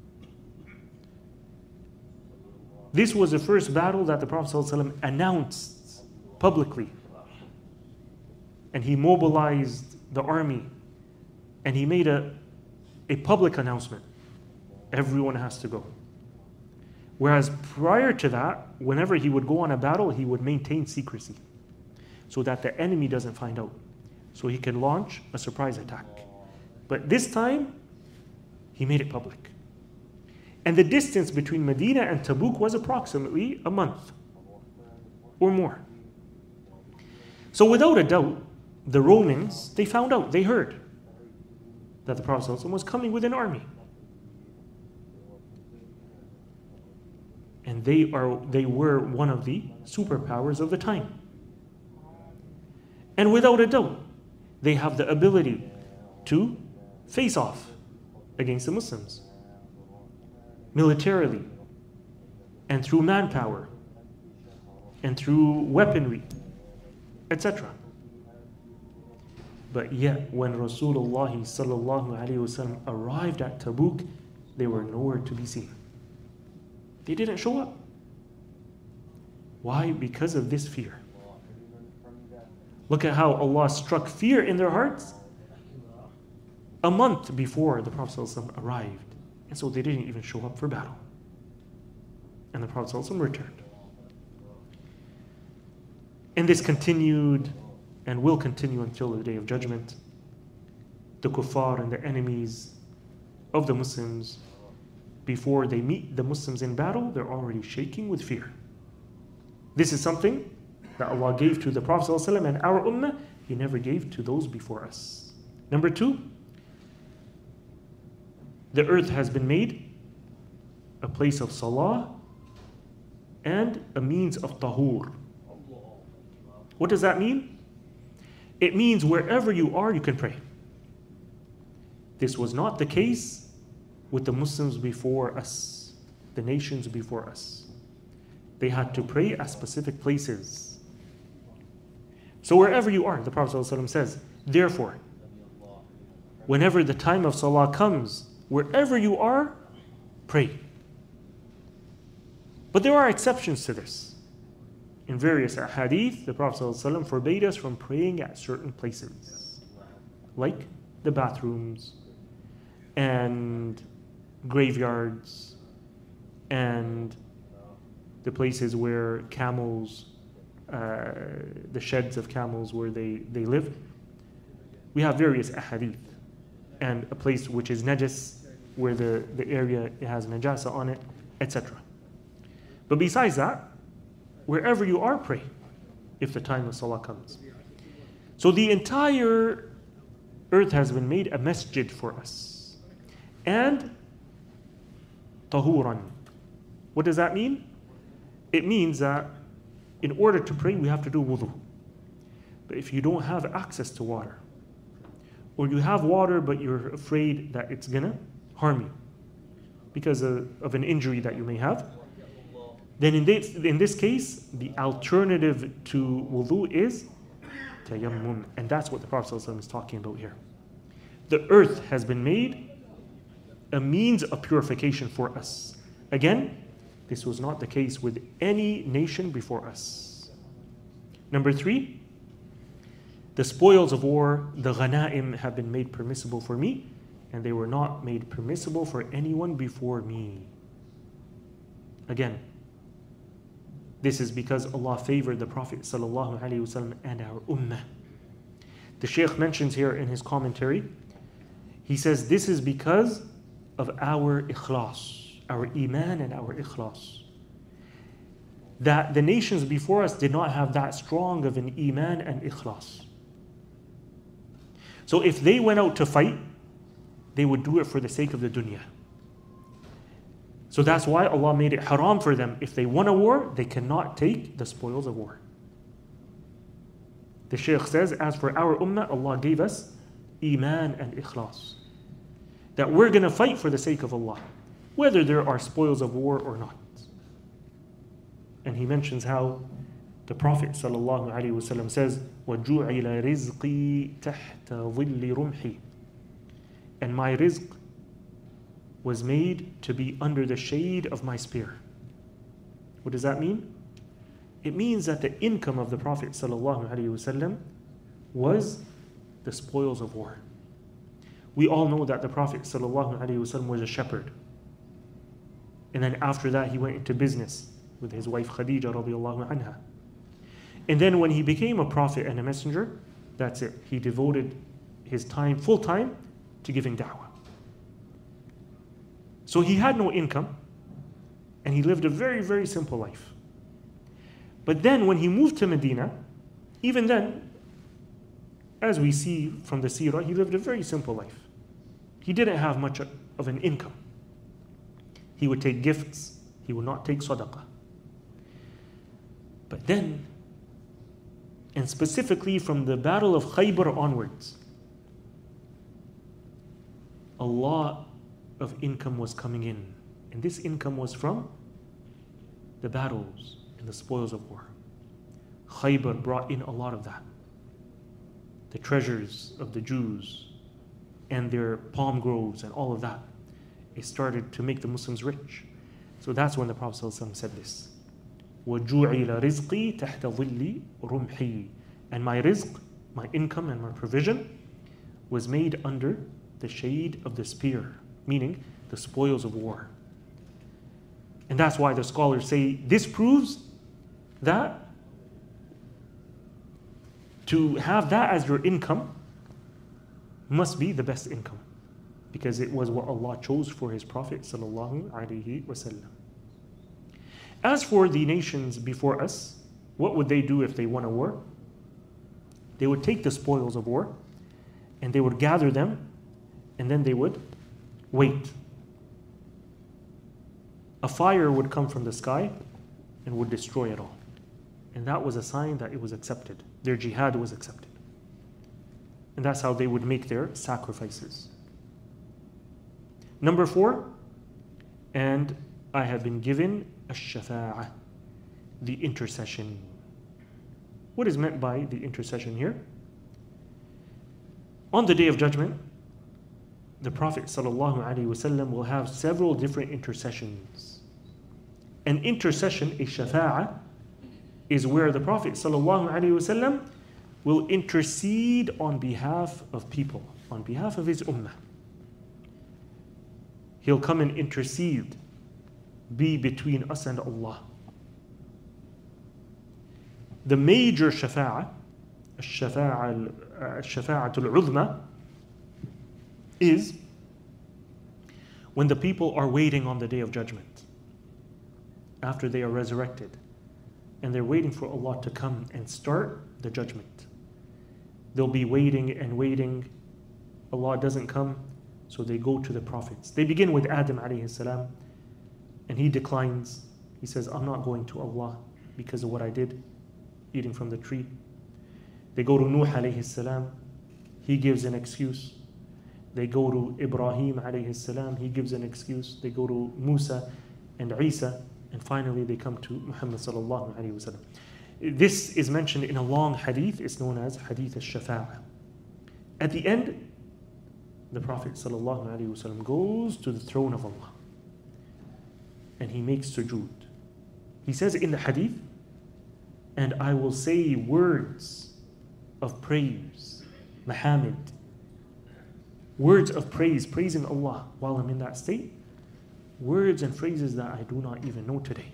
This was the first battle that the Prophet ﷺ announced publicly. And he mobilized the army. And he made a public announcement. Everyone has to go. Whereas prior to that, whenever he would go on a battle, he would maintain secrecy so that the enemy doesn't find out. So he can launch a surprise attack. But this time, he made it public. And the distance between Medina and Tabuk was approximately a month or more. So without a doubt, the Romans, they found out, they heard that the Prophet ﷺ was coming with an army. And they were one of the superpowers of the time. And without a doubt, they have the ability to face off against the Muslims militarily and through manpower and through weaponry, etc. But yet, when Rasulullah sallallahu alaihi wasallam arrived at Tabuk, they were nowhere to be seen. They didn't show up. Why? Because of this fear. Look at how Allah struck fear in their hearts a month before the Prophet ﷺ arrived. And so they didn't even show up for battle. And the Prophet ﷺ returned. And this continued and will continue until the Day of Judgment. The kuffar and the enemies of the Muslims, before they meet the Muslims in battle, they're already shaking with fear. This is something that Allah gave to the Prophet ﷺ and our ummah. He never gave to those before us. Number 2, the earth has been made a place of salah and a means of tahur. What does that mean? It means wherever you are, you can pray. This was not the case with the Muslims before us, the nations before us. They had to pray at specific places. So wherever you are, the Prophet ﷺ says, therefore, whenever the time of salah comes, wherever you are, pray. But there are exceptions to this. In various hadith, the Prophet ﷺ forbade us from praying at certain places, like the bathrooms and graveyards and the places where camels, the sheds of camels where they live. We have various ahadith, and a place which is najis, where the area has najasa on it, etc. But besides that, wherever you are, pray if the time of salah comes. So the entire earth has been made a masjid for us. And tahuran. What does that mean? It means that in order to pray, we have to do wudu. But if you don't have access to water, or you have water but you're afraid that it's gonna harm you because of an injury that you may have, then in this case, the alternative to wudu is tayammum. And that's what the Prophet ﷺ is talking about here. The earth has been made a means of purification for us. Again, this was not the case with any nation before us. Number 3, the spoils of war, the ghanaim, have been made permissible for me, and they were not made permissible for anyone before me. Again, this is because Allah favored the Prophet ﷺ and our ummah. The Shaykh mentions here in his commentary, he says this is because of our ikhlas, our iman and our ikhlas. That the nations before us did not have that strong of an iman and ikhlas. So if they went out to fight, they would do it for the sake of the dunya. So that's why Allah made it haram for them. If they won a war, they cannot take the spoils of war. The Shaykh says, as for our ummah, Allah gave us iman and ikhlas. That we're going to fight for the sake of Allah, whether there are spoils of war or not. And he mentions how the Prophet ﷺ says, وَجُعِلَ رِزْقِي تَحْتَ ظِلِّ رُمْحِ. And my rizq was made to be under the shade of my spear. What does that mean? It means that the income of the Prophet ﷺ was the spoils of war. We all know that the Prophet ﷺ was a shepherd. And then after that he went into business with his wife Khadija radiallahu anha. And then when he became a prophet and a messenger, that's it. He devoted his time, full time, to giving da'wah. So he had no income, and he lived a very, very simple life. But then when he moved to Medina, even then, as we see from the seerah, he lived a very simple life. He didn't have much of an income. He would take gifts. He would not take sadaqah. But then, and specifically from the Battle of Khaybar onwards, a lot of income was coming in. And this income was from the battles and the spoils of war. Khaybar brought in a lot of that. The treasures of the Jews and their palm groves and all of that. It started to make the Muslims rich. So that's when the Prophet ﷺ said this. وَجُعِلَ رِزْقِي تَحْتَ ظِلِّ رُمْحِي. And my rizq, my income and my provision was made under the shade of the spear, meaning the spoils of war. And that's why the scholars say this proves that to have that as your income must be the best income, because it was what Allah chose for His Prophet sallallahu alaihi wasallam. As for the nations before us, what would they do if they won a war? They would take the spoils of war and they would gather them, and then they would wait. A fire would come from the sky and would destroy it all. And that was a sign that it was accepted. Their jihad was accepted. And that's how they would make their sacrifices. Number 4, and I have been given ash-shafa'ah, the intercession. What is meant by the intercession here? On the Day of Judgment, the Prophet ﷺ will have several different intercessions. An intercession, a shafa'ah, is where the Prophet ﷺ will intercede on behalf of people, on behalf of his ummah. He'll come and intercede, be between us and Allah. The major shafa'ah, الشفاعة العظمى, is when the people are waiting on the Day of Judgment, after they are resurrected, and they're waiting for Allah to come and start the judgment. They'll be waiting and waiting. Allah doesn't come, so they go to the prophets. They begin with Adam alayhi salam, and he declines. He says, I'm not going to Allah because of what I did, eating from the tree. They go to Nuh alayhi salam. He gives an excuse. They go to Ibrahim alayhi salam. He gives an excuse. They go to Musa and Isa. And finally they come to Muhammad sallallahu alayhi wa sallam. This is mentioned in a long hadith. It's known as Hadith al-Shafa'ah. At the end, the Prophet sallallahu alayhi wa sallam goes to the throne of Allah. And he makes sujood. He says in the hadith, and I will say words of praise, mahamid, words of praise, praising Allah while I'm in that state. Words and phrases that I do not even know today.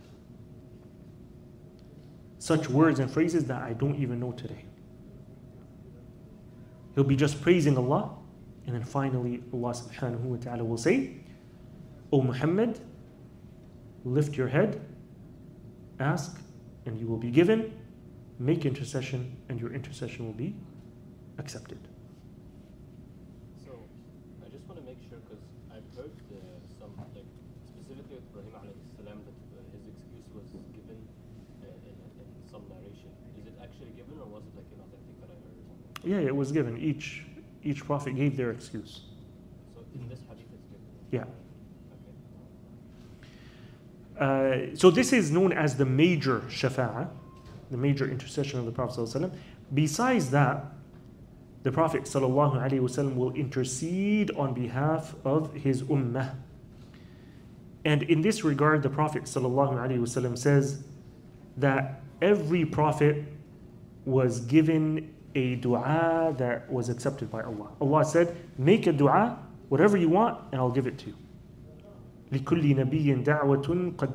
Such words and phrases that I don't even know today. He'll be just praising Allah, and then finally Allah subhanahu wa ta'ala will say, O Muhammad, lift your head, ask, and you will be given, make intercession, and your intercession will be accepted. So, I just want to make sure, because I've heard some, like, specifically with Ibrahim alayhi salam, that his excuse was given in some narration. Is it actually given, or was it like inauthentic that I heard or something? Yeah, it was given. Each prophet gave their excuse. So, in this hadith it's given? Yeah. Okay. So this is known as the major shafa'ah, the major intercession of the Prophet ﷺ. Besides that, the Prophet ﷺ will intercede on behalf of his ummah. And in this regard, the Prophet ﷺ says that every prophet was given a dua that was accepted by Allah. Allah said, make a dua, whatever you want, and I'll give it to you. لِكُلِّ نَبِيٍّ دَعْوَةٌ قَدْ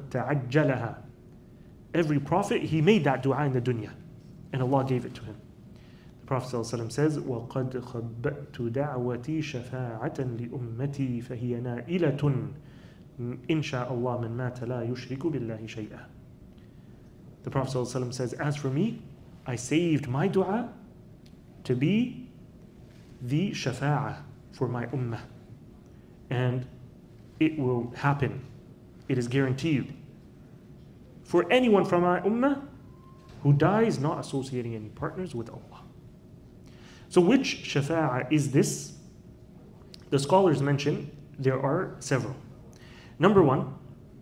تَعَجَّلَهَا. Every prophet, he made that dua in the dunya, and Allah gave it to him. The Prophet ﷺ says, وَقَدْ خَبَّأْتُ دَعْوَتِي شَفَاعَةً لِأُمَّتِي فَهِيَ نَائِلَةٌ إِنْ شَاءَ اللَّهُ مَنْ مَاتَ لَا يُشْرِكُ بِاللَّهِ شَيْئًا. The Prophet ﷺ says, as for me, I saved my dua to be the shafa'ah for my ummah. And it will happen. It is guaranteed. For anyone from my ummah who dies not associating any partners with Allah. So which shafa'ah is this? The scholars mention there are several. Number one,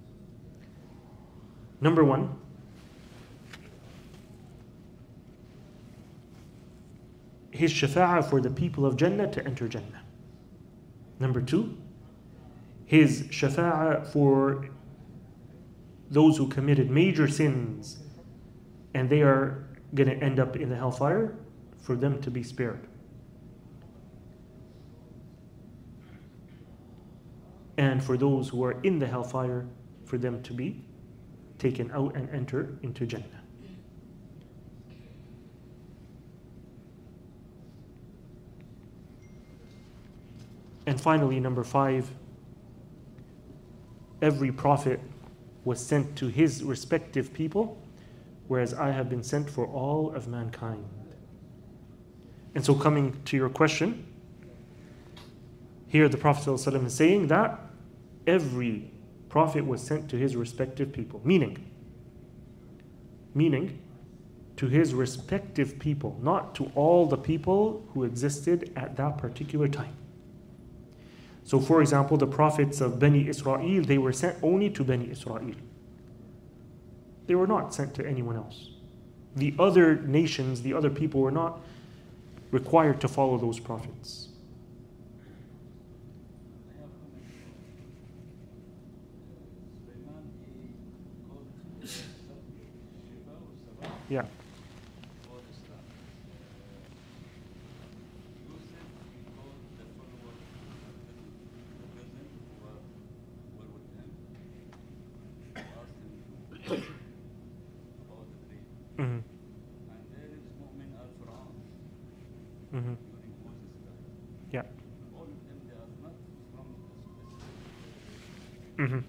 his shafa'ah for the people of Jannah to enter Jannah. Number two, his shafa'ah for those who committed major sins and they are going to end up in the hellfire, for them to be spared. And for those who are in the hellfire, for them to be taken out and enter into Jannah. And finally, number 5, every prophet was sent to his respective people, whereas I have been sent for all of mankind. And so coming to your question, here the Prophet ﷺ is saying that every prophet was sent to his respective people, meaning to his respective people, not to all the people who existed at that particular time. So for example, the prophets of Bani Israel, they were sent only to Bani Israel. They were not sent to anyone else. The other nations, the other people were not required to follow those prophets. Yeah. Mm-hmm. Yeah. All of them, they are not from a specific Mm-hmm.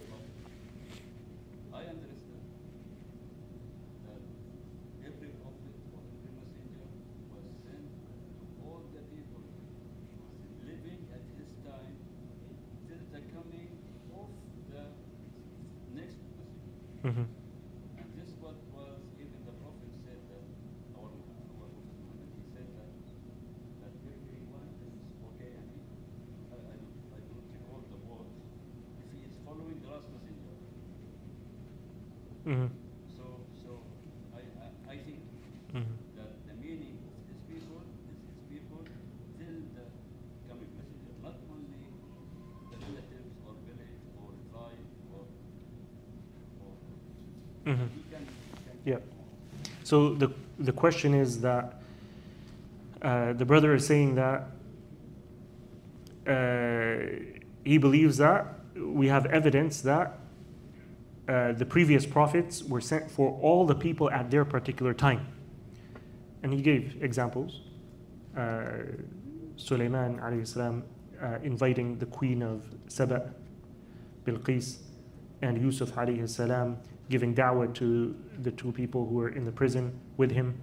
I understand that every prophet or every messenger was sent to all the people living at his time till the coming of the next messenger. Mm-hmm. And this what was even the prophet said that our Prophet Muhammad, he said that everyone is okay. I mean, I don't recall the words. If he is following the last messenger. Mm-hmm. So I think Mm-hmm. that the meaning of his people is his people till the coming messenger, not only the relatives or village or tribe or Mm-hmm. he can Yeah. So the question is that the brother is saying that he believes that we have evidence that the previous prophets were sent for all the people at their particular time. And he gave examples. Sulaiman alayhi salam inviting the queen of Saba, Bilqis, and Yusuf alayhi salam giving da'wah to the two people who were in the prison with him,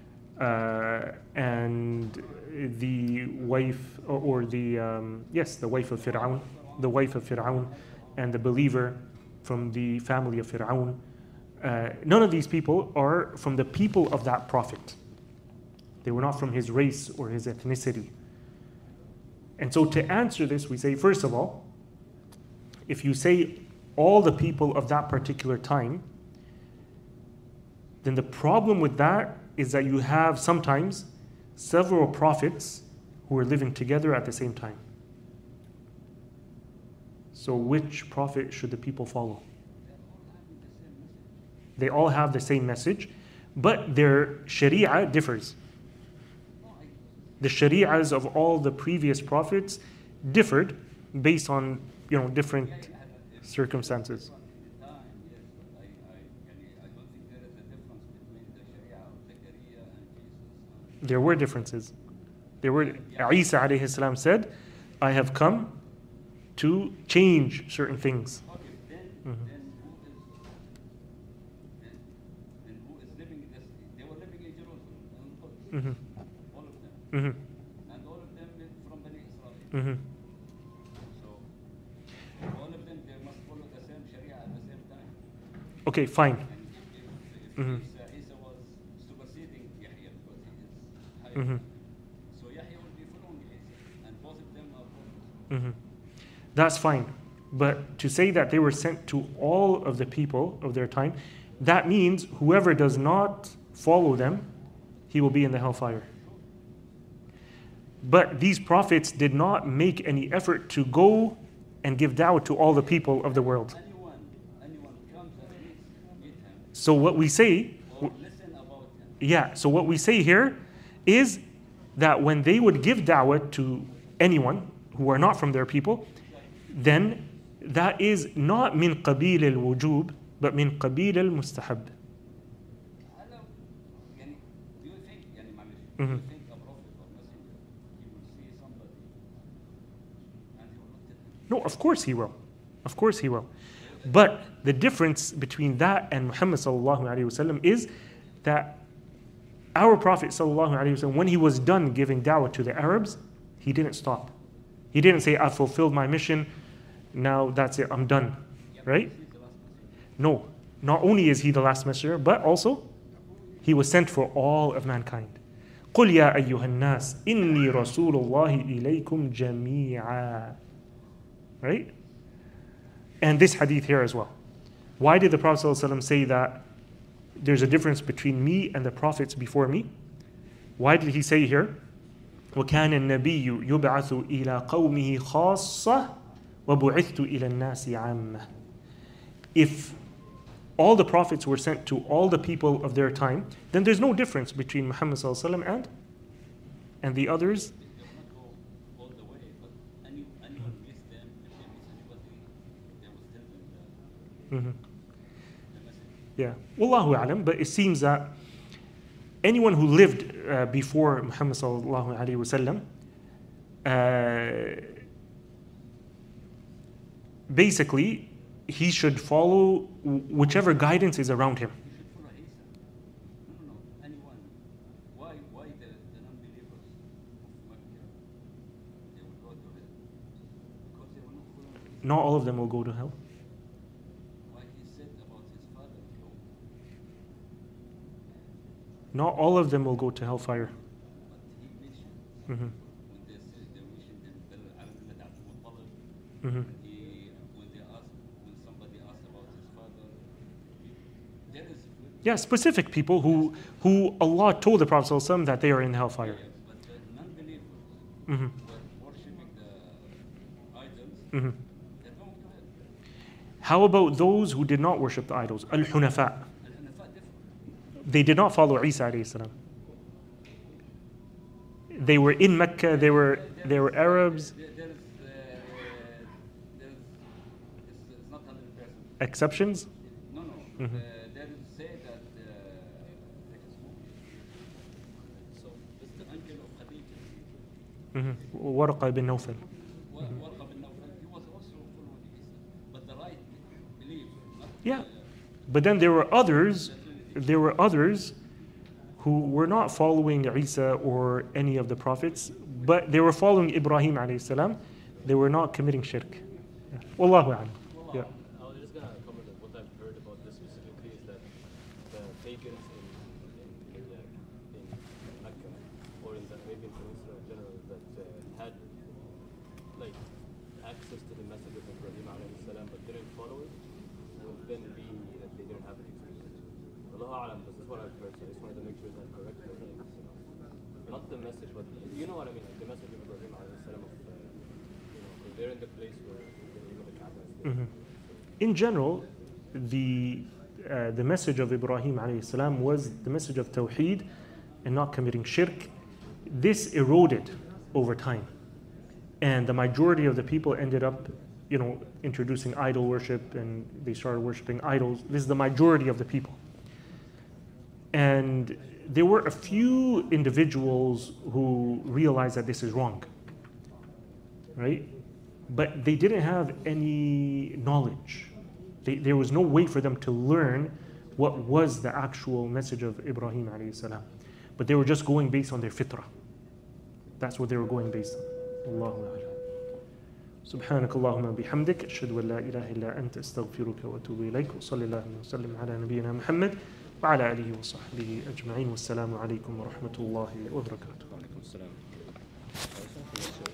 and the wife, or the the wife of Fir'aun, and the believer from the family of Fir'aun. None of these people are from the people of that prophet. They were not from his race or his ethnicity. And so to answer this, we say, first of all, if you say all the people of that particular time, then the problem with that is that you have sometimes several prophets who are living together at the same time. So which prophet should the people follow? They all have the same message, but their sharia differs. The shari'as of all the previous prophets differed based on different circumstances. I don't think there is a difference between the Sharia of Zechariah and Jesus. There were differences. Isa alayhi salam said, I have come to change certain things. Okay, Mhm. then who is living in this? They were living in Jerusalem, Mhm. all of them, Mhm. and all of them from Bani Israel. Mhm. So all of them they must follow the same Sharia at the same time. Okay, fine. And if Mhm. Isa was superseding Yahya because he is higher, Mhm. so Yahya will be following Isa, and both of them are prophets. Mhm. That's fine. But to say that they were sent to all of the people of their time, that means whoever does not follow them, he will be in the hellfire. But these prophets did not make any effort to go and give da'wah to all the people of the world. Anyone comes and meet him So what we say, or listen about him. yeah, so what we say here is that when they would give da'wah to anyone who are not from their people, then that is not min qabil al-wujub, but min qabil al-mustahab. هلا يعني do you think يعني معلش do Mhm. you think a prophet or messenger he will see somebody and he will not tell him? No, of course he will. Of course he will. But the difference between that and Muhammad sallallahu alaihi wasallam is that our Prophet sallallahu alaihi wasallam, when he was done giving da'wah to the Arabs, he didn't stop. He didn't say, "I fulfilled my mission. Now that's it. I'm done." Right? He's the last messenger. No. Not only is he the last messenger, but also he was sent for all of mankind. قُلْ يَا أَيُّهَا النَّاسِ إِنِّي رَسُولُ اللَّهِ إِلَيْكُمْ جَمِيعًا. Right? And this hadith here as well. Why did the Prophet ﷺ say that there's a difference between me and the prophets before me? Why did he say here, وَكَانَ النَّبِيُّ يُبْعَثُ إِلَىٰ قَوْمِهِ خَاصَّةً وَبُعِثْتُ إِلَى النَّاسِ عَامَّةً. If all the prophets were sent to all the people of their time, then there's no difference between Muhammad ﷺ and the others. They will not go all the way, but anyone meets them, if they meet anybody, they will tell them Mhm. the message. Yeah, Wallahu a'lam, but it seems that anyone who lived before Muhammad sallallahu alaihi wasallam, basically, he should follow whichever guidance is around him. You should follow Isa. No, anyone. Why the non-believers of Mecca, they will go to hell? Because they will not follow Isa. Not all of them will go to hell. Why he said about his father, Not all of them will go to hellfire. but he mentioned Mhm. when they said they mentioned him, على ملة عبد المطلب. Mhm. When somebody asked about his father, there is Yeah, specific people who Allah told the Prophet ﷺ that they are in hellfire. but the non-believers Mhm. who are worshipping the idols, Mhm. they're going to hell. How about those who did not worship the idols? Al-Hunafa. Al-Hunafa different. They did not follow Isa alayhi salam. They were in Mecca, they were Arabs, It's not 100%. exceptions. No. Mhm. There is say that so it's the uncle of Khadija, Warqa bin Nawfal. Warqa bin Nawfal, he was also following Isa, but the right belief, not Yeah. But then there were others who were not following Isa or any of the prophets, but they were following Ibrahim alayhi salam. They were not committing shirk. Yeah. Wallahu a'lam. Yeah. I was just gonna comment that what I've heard about this specifically is that the pagans in Mecca or in the Arabian Peninsula in general that had like access to the message of Ibrahim alayhi salam but didn't follow it would then be that they didn't have it experience. Allahu a'lam, this is what I've heard, so I just wanted to make sure that's correct. Not the message, but you know what I mean, like the message of Ibrahim alayhi salam of because they're in the place where the Kaaba is there. Mhm. In general, the message of Ibrahim alayhi salam was the message of Tawheed and not committing shirk. This eroded over time, and the majority of the people ended up, introducing idol worship, and they started worshiping idols. This is the majority of the people, and there were a few individuals who realized that this is wrong, right? But they didn't have any knowledge. There was no way for them to learn what was the actual message of Ibrahim alayhi salam. But they were just going based on their fitrah. That's what they were going based on. Allahu a'lam. سبحانك اللهم بحمدك أشهد أن لا إله إلا أنت أستغفرك وأتوب إليك وصلى الله وسلم على نبينا محمد وعلى آله وصحبه أجمعين والسلام عليكم ورحمة الله وبركاته. وعليكم السلام.